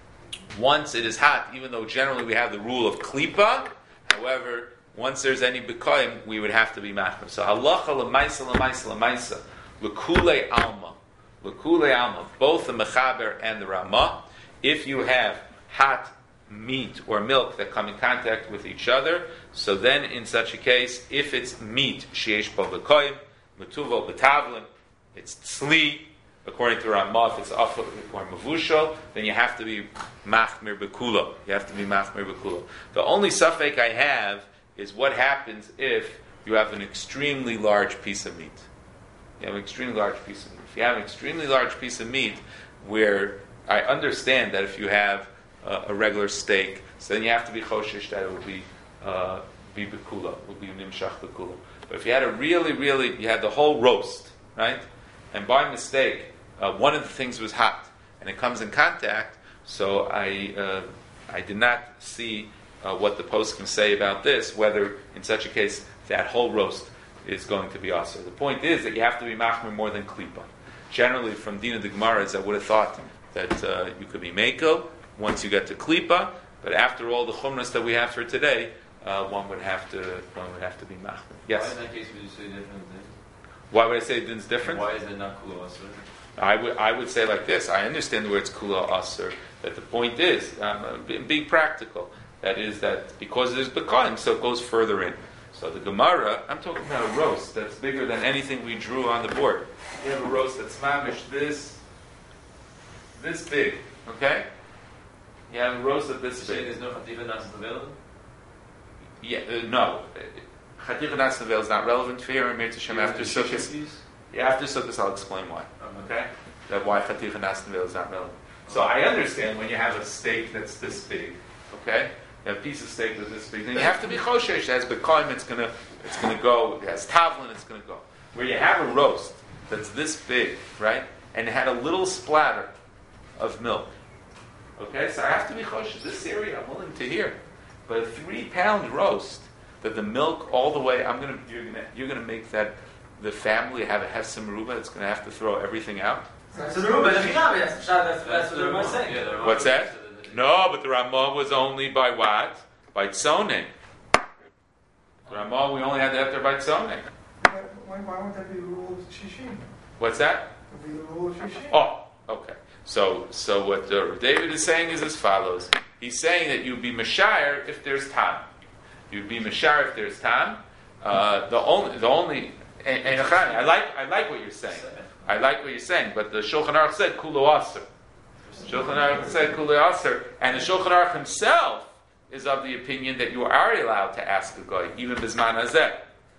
once it is hot, even though generally we have the rule of klipa, however, once there's any b'koyim, we would have to be machmir. So halacha l'maisa l'maisa l'maisa l'kulei alma l'kulei alma, both the Mechaber and the Ramah, if you have hot meat or milk that come in contact with each other, so then in such a case, if it's meat, sheyesh bo b'koyim, metuvo b'tavlin, it's tzli, according to Ramah, if it's afal or mavushal, then you have to be machmir b'kulo. You have to be machmir b'kulo. The only suffek I have is what happens if you have an extremely large piece of meat. You have an extremely large piece of meat. If you have an extremely large piece of meat, where I understand that if you have uh, a regular steak, so then you have to be choshesh that it will be uh, be bekula, it will be nimshach bekula. But if you had a really, really, you had the whole roast, right? And by mistake, uh, one of the things was hot, and it comes in contact. So I, uh, I did not see uh, what the post can say about this. Whether in such a case that whole roast is going to be also. The point is that you have to be machmer more than klipa. Generally, from Dina de Gemaras, I would have thought that uh, you could be meko once you get to klipa. But after all the chumras that we have for today, uh, one would have to one would have to be machmer. Yes. Why in that case would you say different thing? Why would I say it's different? Why is it not kula asur? I would I would say like this. I understand the words kula asur. That the point is, um, being, being practical. That is that because there's bekaim, so it goes further in. So the Gemara, I'm talking about a roast that's bigger than anything we drew on the board. You have a roast that's mamish this, this big, okay? You have a roast that's this You say big. there's no chativa nas available? Yeah, uh, no. Chatika nas nevel is not relevant for here. Mir Hashem after Sukkot. Yeah, after Sukkot, I'll explain why. Okay? That why chatika nas nevel is not relevant. So I understand when you have a steak that's this big, okay? You have a piece of steak that's this big, then you have to be choshesh. As bekaim, it's gonna, it's gonna go. It has tavlin, it's gonna go. Where you have a roast that's this big, right, and it had a little splatter of milk, okay. So I have to be choshesh. This area, I'm willing to hear, but a three-pound roast that the milk all the way, I'm gonna, you're gonna, you're gonna make that the family have a hefsim ruba. It's gonna have to throw everything out. So the Ruba, that's that's that's what everyone's saying. Yeah, they're What's that? No, but the Ramah was only by what? By tzoning. The Ramah, we only had that there by tzoning. Why, why would that be the rule of Shishim? What's that? Would be the rule of Shishim. Oh, okay. So, so what uh, David is saying is as follows. He's saying that you'd be Mashire if there's time. You'd be Mashire if there's time. Uh, the only, the only, and, and I like, I like what you're saying. I like what you're saying, but the Shulchan Aruch said Kulu Aser. Shulchan Aruch said Kulu Aser, and the Shulchan Aruch himself is of the opinion that you are allowed to ask a guy, even Bizman Hazeh.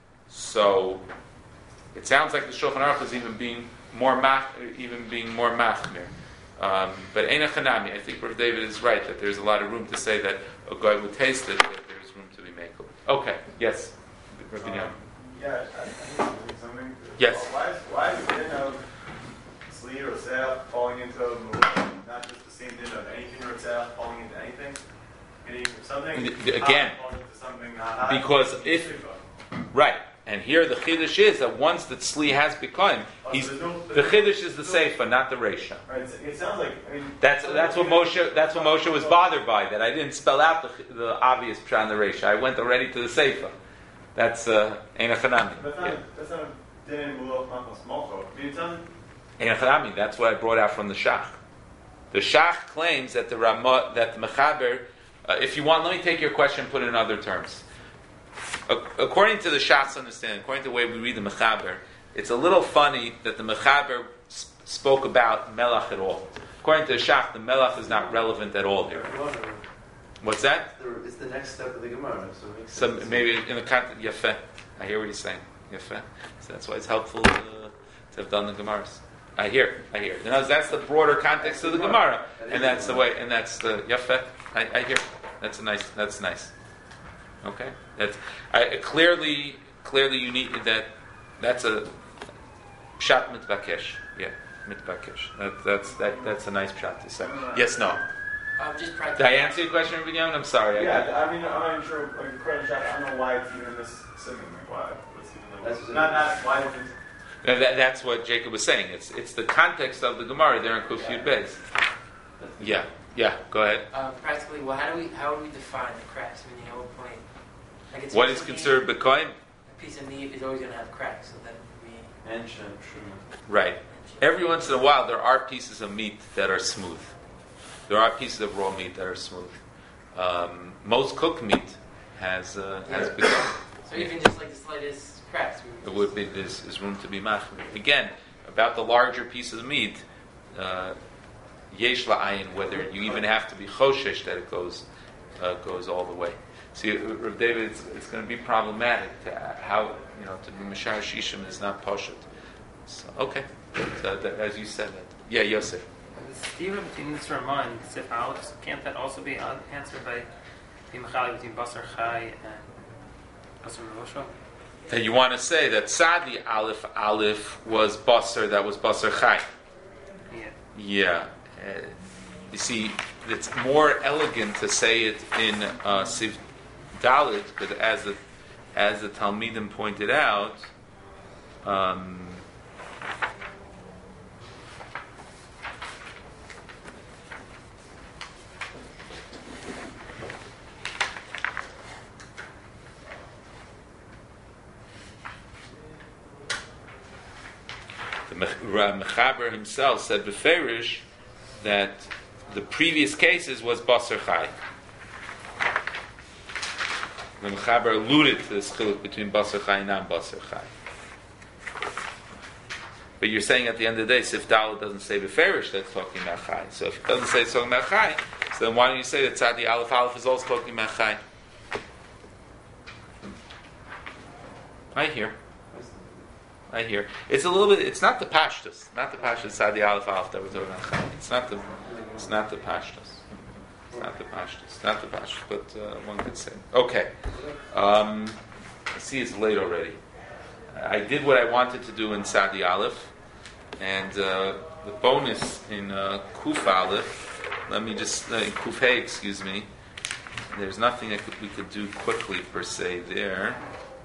So it sounds like the Shulchan Aruch is even being more mach, even being more machmir. Um, but Eina Chanami, I think Rav David is right that there's a lot of room to say that a guy would taste it, that there's room to be makel. Okay, yes, Rav Binyamin. Um, yeah, I, I think it's something. Yes. Why is why is the din of Sli or Seh falling into Mullah, not just the same din of anything or Seh falling into anything? Meaning something Again, hot falling into something not hot. because if right, and here the chiddush is that once the tzli has become, he's there's no- the chiddush is the seifa, not the reisha. Right, it it sounds like I mean That's that's what Moshe that's what Moshe was bothered by, that I didn't spell out the, the obvious pshat and the reisha. I went already to the seifa. That's uh, Ein Chanami. That's not Yeah. that's not a din in Mullah Machmas Malcho. I mean it sounds Ein Chanami. That's what I brought out from the Shach. The Shach claims that the Ramah, that the Mechaber. Uh, if you want, let me take your question and put it in other terms. A- according to the Shach's understanding, according to the way we read the Mechaber, it's a little funny that the Mechaber sp- spoke about Melach at all. According to the Shach, the Melach is not relevant at all here. What's that? It's the next step of the Gemara, so it makes So sense. maybe in the context, Yafeh. I hear what he's saying. Yafeh. So that's why it's helpful uh, to have done the Gemaras. I hear, I hear. You know, that's the broader context of the Gemara, and that's the way, and that's the Yafeh. I, I hear. That's a nice. That's nice. Okay. That's I, clearly, clearly you need that. That's a pshat mitbakesh. Yeah, mitbakesh. That, that's that. That's a nice pshat to say. Yes. No. Um, just practice. Did I answer your question, Binyamin? I'm sorry. I got- yeah. I mean I'm not even sure like the current shot. I don't know why it's even this singing. Like why? What's even the, That's not not why is it. Now, that, that's what Jacob was saying. It's it's the context of the Gemara there in Kufiyud Beis. Yeah, yeah. Go ahead. Um, practically, well, how do we how do we define the cracks? I mean, at what point? Like it's What is considered bekoim? A piece of meat is always going to have cracks, so then we. And Shem, true. Right. Every once in a while, there are pieces of meat that are smooth. There are pieces of raw meat that are smooth. Um, most cooked meat has uh, has bekoim. So even just like the slightest cracks, we It would be there's, there's room to be machmir. Again, about the larger pieces of meat, uh, yesh la'ayin, whether you even have to be choshesh that it goes uh, goes all the way. See, Rav David, it's, it's going to be problematic to how, you know, to be Mishar Shishim is not Poshet. So, okay. But, uh, that, as you said that. Yeah, Yosef. The stira between this Ramah and Sif Aleph, can't that also be an- answered by the Mechali between Basar Chai and Basar Rosha? That you want to say that sadly Aleph Aleph was Basar, that was Basar Chai. Yeah. Yeah. Uh, you see, it's more elegant to say it in uh, Siv Dalit, but as the as the Talmidim pointed out, um, the Mechaber himself said beferish that the previous cases was Basar Chai. The Mechaber alluded to this chiluk between Basar Chai and non-Basar Chai. But you're saying at the end of the day, Sif Dalet doesn't say beferish that's talking about Chai. So if it doesn't say it's talking about Chai, so then why don't you say that Tzadi Aleph Aleph is also talking about Chai? I hear. I hear. It's a little bit. It's not the pashtus, not the pashtus Tzadi Aleph Aleph that we're talking about Chai. It's not the. It's not the pashtus. It's not the pashtus. It's not the pashtus. But uh, one could say. Okay. Um, I see it's late already. I did what I wanted to do in Tzadi Aleph, and uh, the bonus in uh, Kuf Aleph. Let me just uh, in Kuf Hey, excuse me. There's nothing I could, we could do quickly per se there.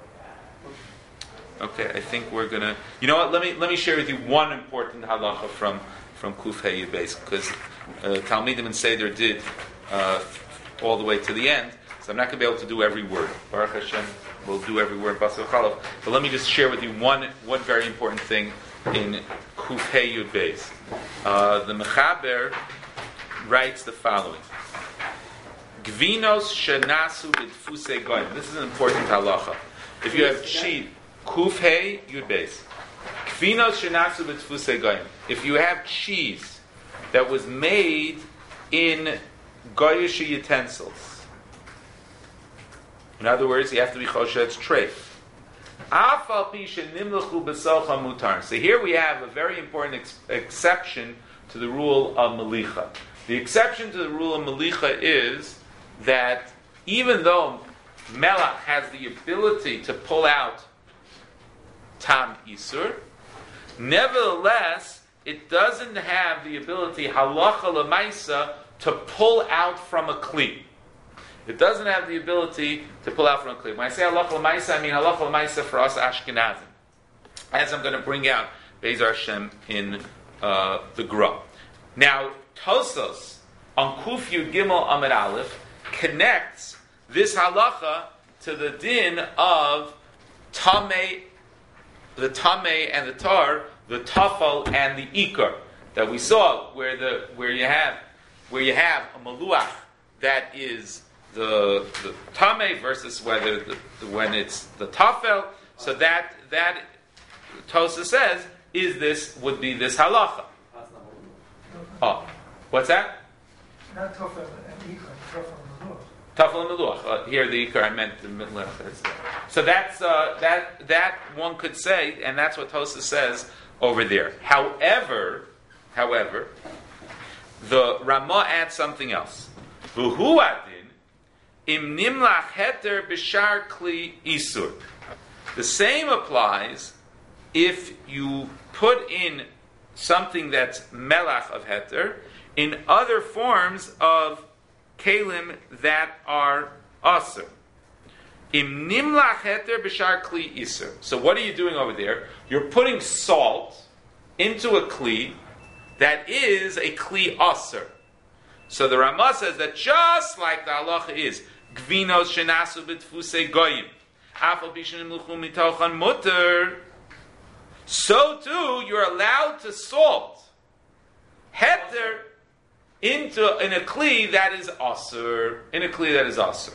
Okay, I think we're gonna. You know what? Let me let me share with you one important halacha from from Kuf Hey Yibes, because uh, Talmidim and Seder did uh, all the way to the end. So I'm not going to be able to do every word. Baruch Hashem, we'll do every word. Basar Chalav. But let me just share with you one one very important thing in Kuf Hey Yibes. Uh, the Mechaber writes the following: Gvinos shenasu b'tfusei goyim. This is an important halacha. If you have cheese. Kuf Hey Yud Beis. Kfinos shenasu b'tfusei goyim. If you have cheese that was made in goyish utensils, in other words, you have to be choshetz treif. Afal pi shenimlechu b'socha mutar. So here we have a very important ex- exception to the rule of melicha. The exception to the rule of melicha is that even though melach has the ability to pull out tam isur, nevertheless, it doesn't have the ability halacha lemaisa to pull out from a kli. It doesn't have the ability to pull out from a kli. When I say halacha lemaisa, I mean halacha lemaisa for us Ashkenazim, as I'm going to bring out Be'ez Hashem in uh, the Gra. Now, Tosos on Kuf Yud Gimel Amud Aleph connects this halacha to the din of tamei, the tamei and the tar, the tafel and the ikar that we saw, where the where you have where you have a maluach that is the the tamei versus whether the, the, when it's the tafel. So that that Tosa says is this would be this halacha. Oh, what's that? Not Tofel and Ikar, Tofel and Meluach. Tafel and Meluach. Uh, here the Ikar, I meant the Meluach. So that's uh, that that one could say, and that's what Tosa says over there. However, however, the Ramah adds something else. V'hu adin im nimlach heter b'shar kli isur. The same applies if you put in something that's melach of heter in other forms of kalim that are asur. Im nimlach heter b'shar kli isur. So what are you doing over there? You're putting salt into a kli that is a kli asur. So the Ramah says that just like the halacha is gvinos shenasu b'tfusei goyim afal bishin imluchu mitochan mutter, so too you're allowed to salt heter into in a kli that is asur, in a kli that is asur.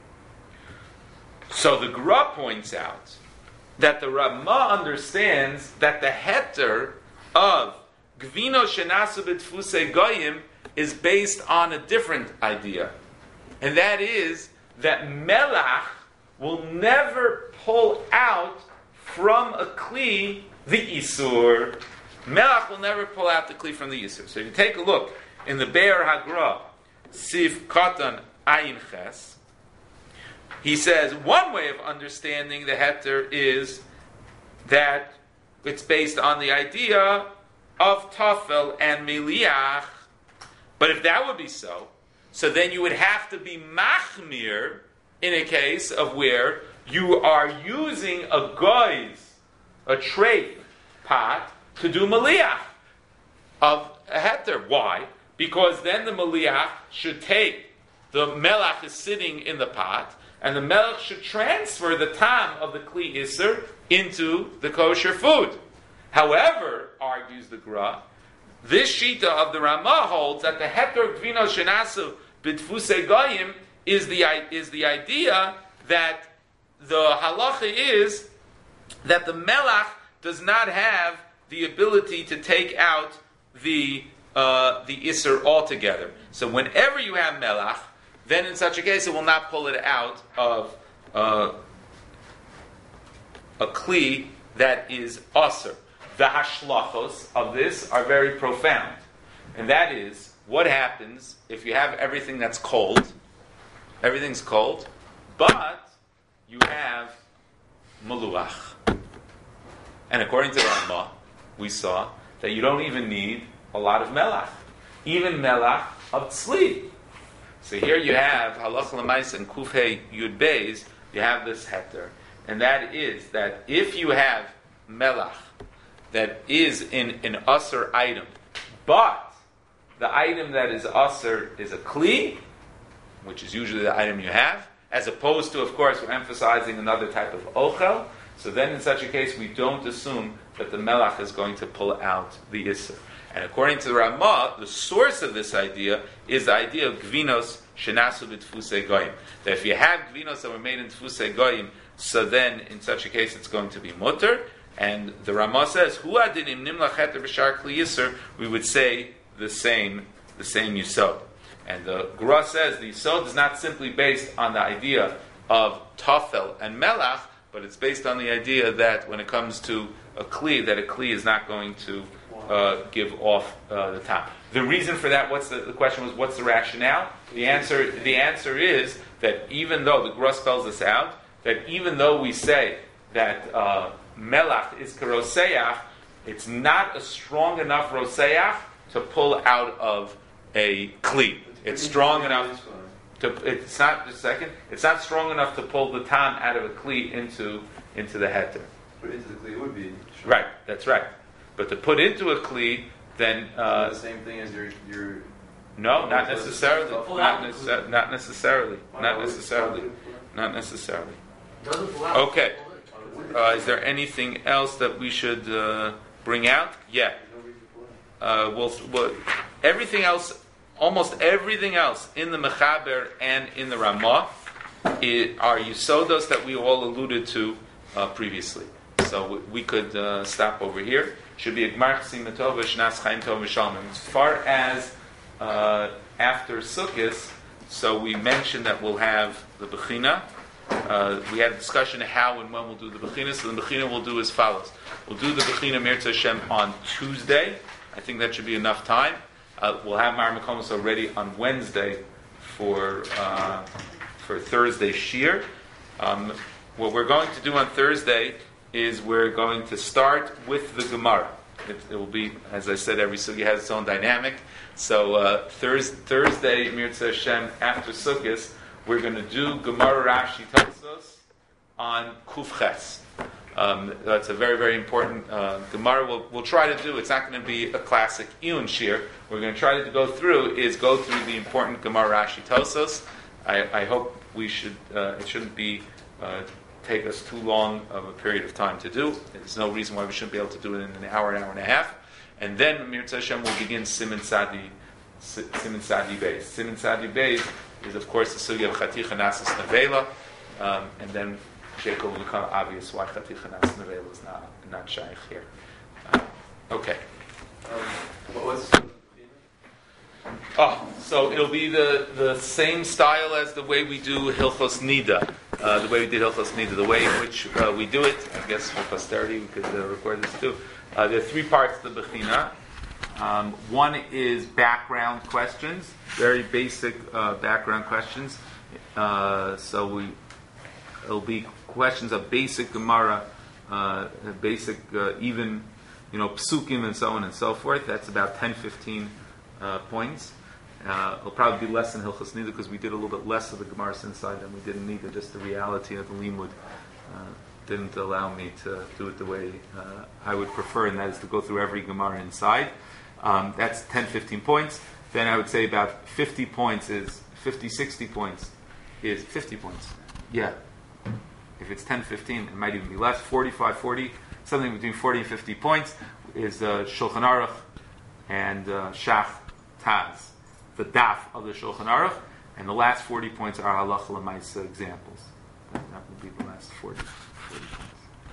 So the Gra points out that the Ramah understands that the heter of gvino shenasu b'tfusei goyim is based on a different idea, and that is that melach will never pull out from a kli the isur. Melach will never pull out the kli from the isur. So you take a look in the Be'er Hagra, Sif Katan Ayin Ches. He says one way of understanding the heter is that it's based on the idea of tafel and miliach. But if that would be so, so then you would have to be machmir in a case of where you are using a goyz, a trait pot, to do maliach of a heter. Why? Because then the maliach should take, the melach is sitting in the pot, and the melach should transfer the tam of the kli iser into the kosher food. However, argues the Gra, this shita of the Ramah holds that the heter gvino shenasu b'tfusei goyim is the is the idea that the halacha is that the melach does not have the ability to take out the uh, the iser altogether. So whenever you have melach, then in such a case it will not pull it out of uh, a kli that is aser. The hashlachos of this are very profound. And that is, what happens if you have everything that's cold, everything's cold, but you have maluach. And according to the Rambam, we saw that you don't even need a lot of melach. Even melach of tzli. So here you have, halach l'mais and kufhei yud beis, you have this heter. And that is that if you have melach, that is in an usr item, but the item that is usr is a kli, which is usually the item you have, as opposed to, of course, we're emphasizing another type of ochel. So then, in such a case, we don't assume that the melach is going to pull out the isser. And according to the Ramah, the source of this idea is the idea of gvinos shenasu b'tfusei goyim. That if you have gvinos that were made in tfusei goyim, so then, in such a case, it's going to be mutter. And the Ramah says, "Hu adinim nimlach heter b'shar kli yisur." We would say the same, the same yisod. And the Gra says the yisod is not simply based on the idea of tafel and melach, but it's based on the idea that when it comes to a kli, that a kli is not going to uh, give off uh, the top. The reason for that, what's the, the question was, what's the rationale? The answer, the answer is that even though the Gra spells this out, that even though we say that uh, melach is karoseach, it's not a strong enough roseach to pull out of a kli. It's strong enough to. It's not just a second. It's not strong enough to pull the tam out of a kli into into the heter. Put into the kli it would be strong. Right. That's right. But to put into a kli, then uh, the same thing as your your. No, not necessarily. Pull Not, out the nece- not necessarily. Not necessarily. Not necessarily. Okay. Uh, is there anything else that we should uh, bring out? Yeah. Uh, we'll, we'll, everything else, almost everything else in the Mechaber and in the Ramah it, are Yisodos that we all alluded to uh, previously. So we, we could uh, stop over here. Should be a Gmar Chasim Tov Shnas Chaim Tov V'Shalom. As far as uh, after Sukkot, so we mentioned that we'll have the Bechina. Uh, we had a discussion of how and when we'll do the Bechina. So the Bechina we'll do as follows. We'll do the Bechina Mirza Hashem on Tuesday. I think that should be enough time. Uh, we'll have Mar Mekomos already on Wednesday for uh, for Thursday Shir. Um, what we're going to do on Thursday is we're going to start with the Gemara. It, it will be, as I said, every sugi has its own dynamic. So uh, Thurs, Thursday Mirza Hashem after Sukkot, we're going to do Gemara Rashi Tosos on Kuf Ches. Um, that's a very, very important uh, Gemara. We'll, we'll try to do. It's not going to be a classic Iyun Shir. We're going to try to go through is go through the important Gemara Rashi Tosos. I, I hope we should. Uh, it shouldn't be uh, take us too long of a period of time to do. There's no reason why we shouldn't be able to do it in an hour, an hour and a half. And then Mirza Hashem will begin Siman Sadi, Siman Sadi Beis. Siman Sadi Beis is of course the sugya of Chaticha Nasas Nevela, um, and then Jacob will become obvious why Chaticha Nasas Nevela is not not shaykh here. Uh, okay. Um, what was? Oh. So it'll be the, the same style as the way we do Hilchos Nida, uh, the way we did Hilchos Nida, the way in which uh, we do it. I guess for posterity we could uh, record this too. Uh, there are three parts to the Bechina. Um, one is background questions, very basic uh, background questions. Uh, so we it'll be questions of basic Gemara, uh, basic uh, even you know psukim and so on and so forth. That's about ten, fifteen uh, points. Uh, it'll probably be less than Hilchos Nida because we did a little bit less of the Gemara inside than we did in Nida. Just the reality of the limud uh, didn't allow me to do it the way uh, I would prefer, and that is to go through every Gemara inside. Um, that's ten, fifteen points. Then I would say about fifty points is, fifty, sixty points is fifty points. Yeah. If it's ten, fifteen, it might even be less. forty-five, forty, something between forty and fifty points is uh, Shulchan Aruch and uh, Shach Taz, the daf of the Shulchan Aruch. And the last forty points are halacha l'maisa examples. That, that will be the last forty.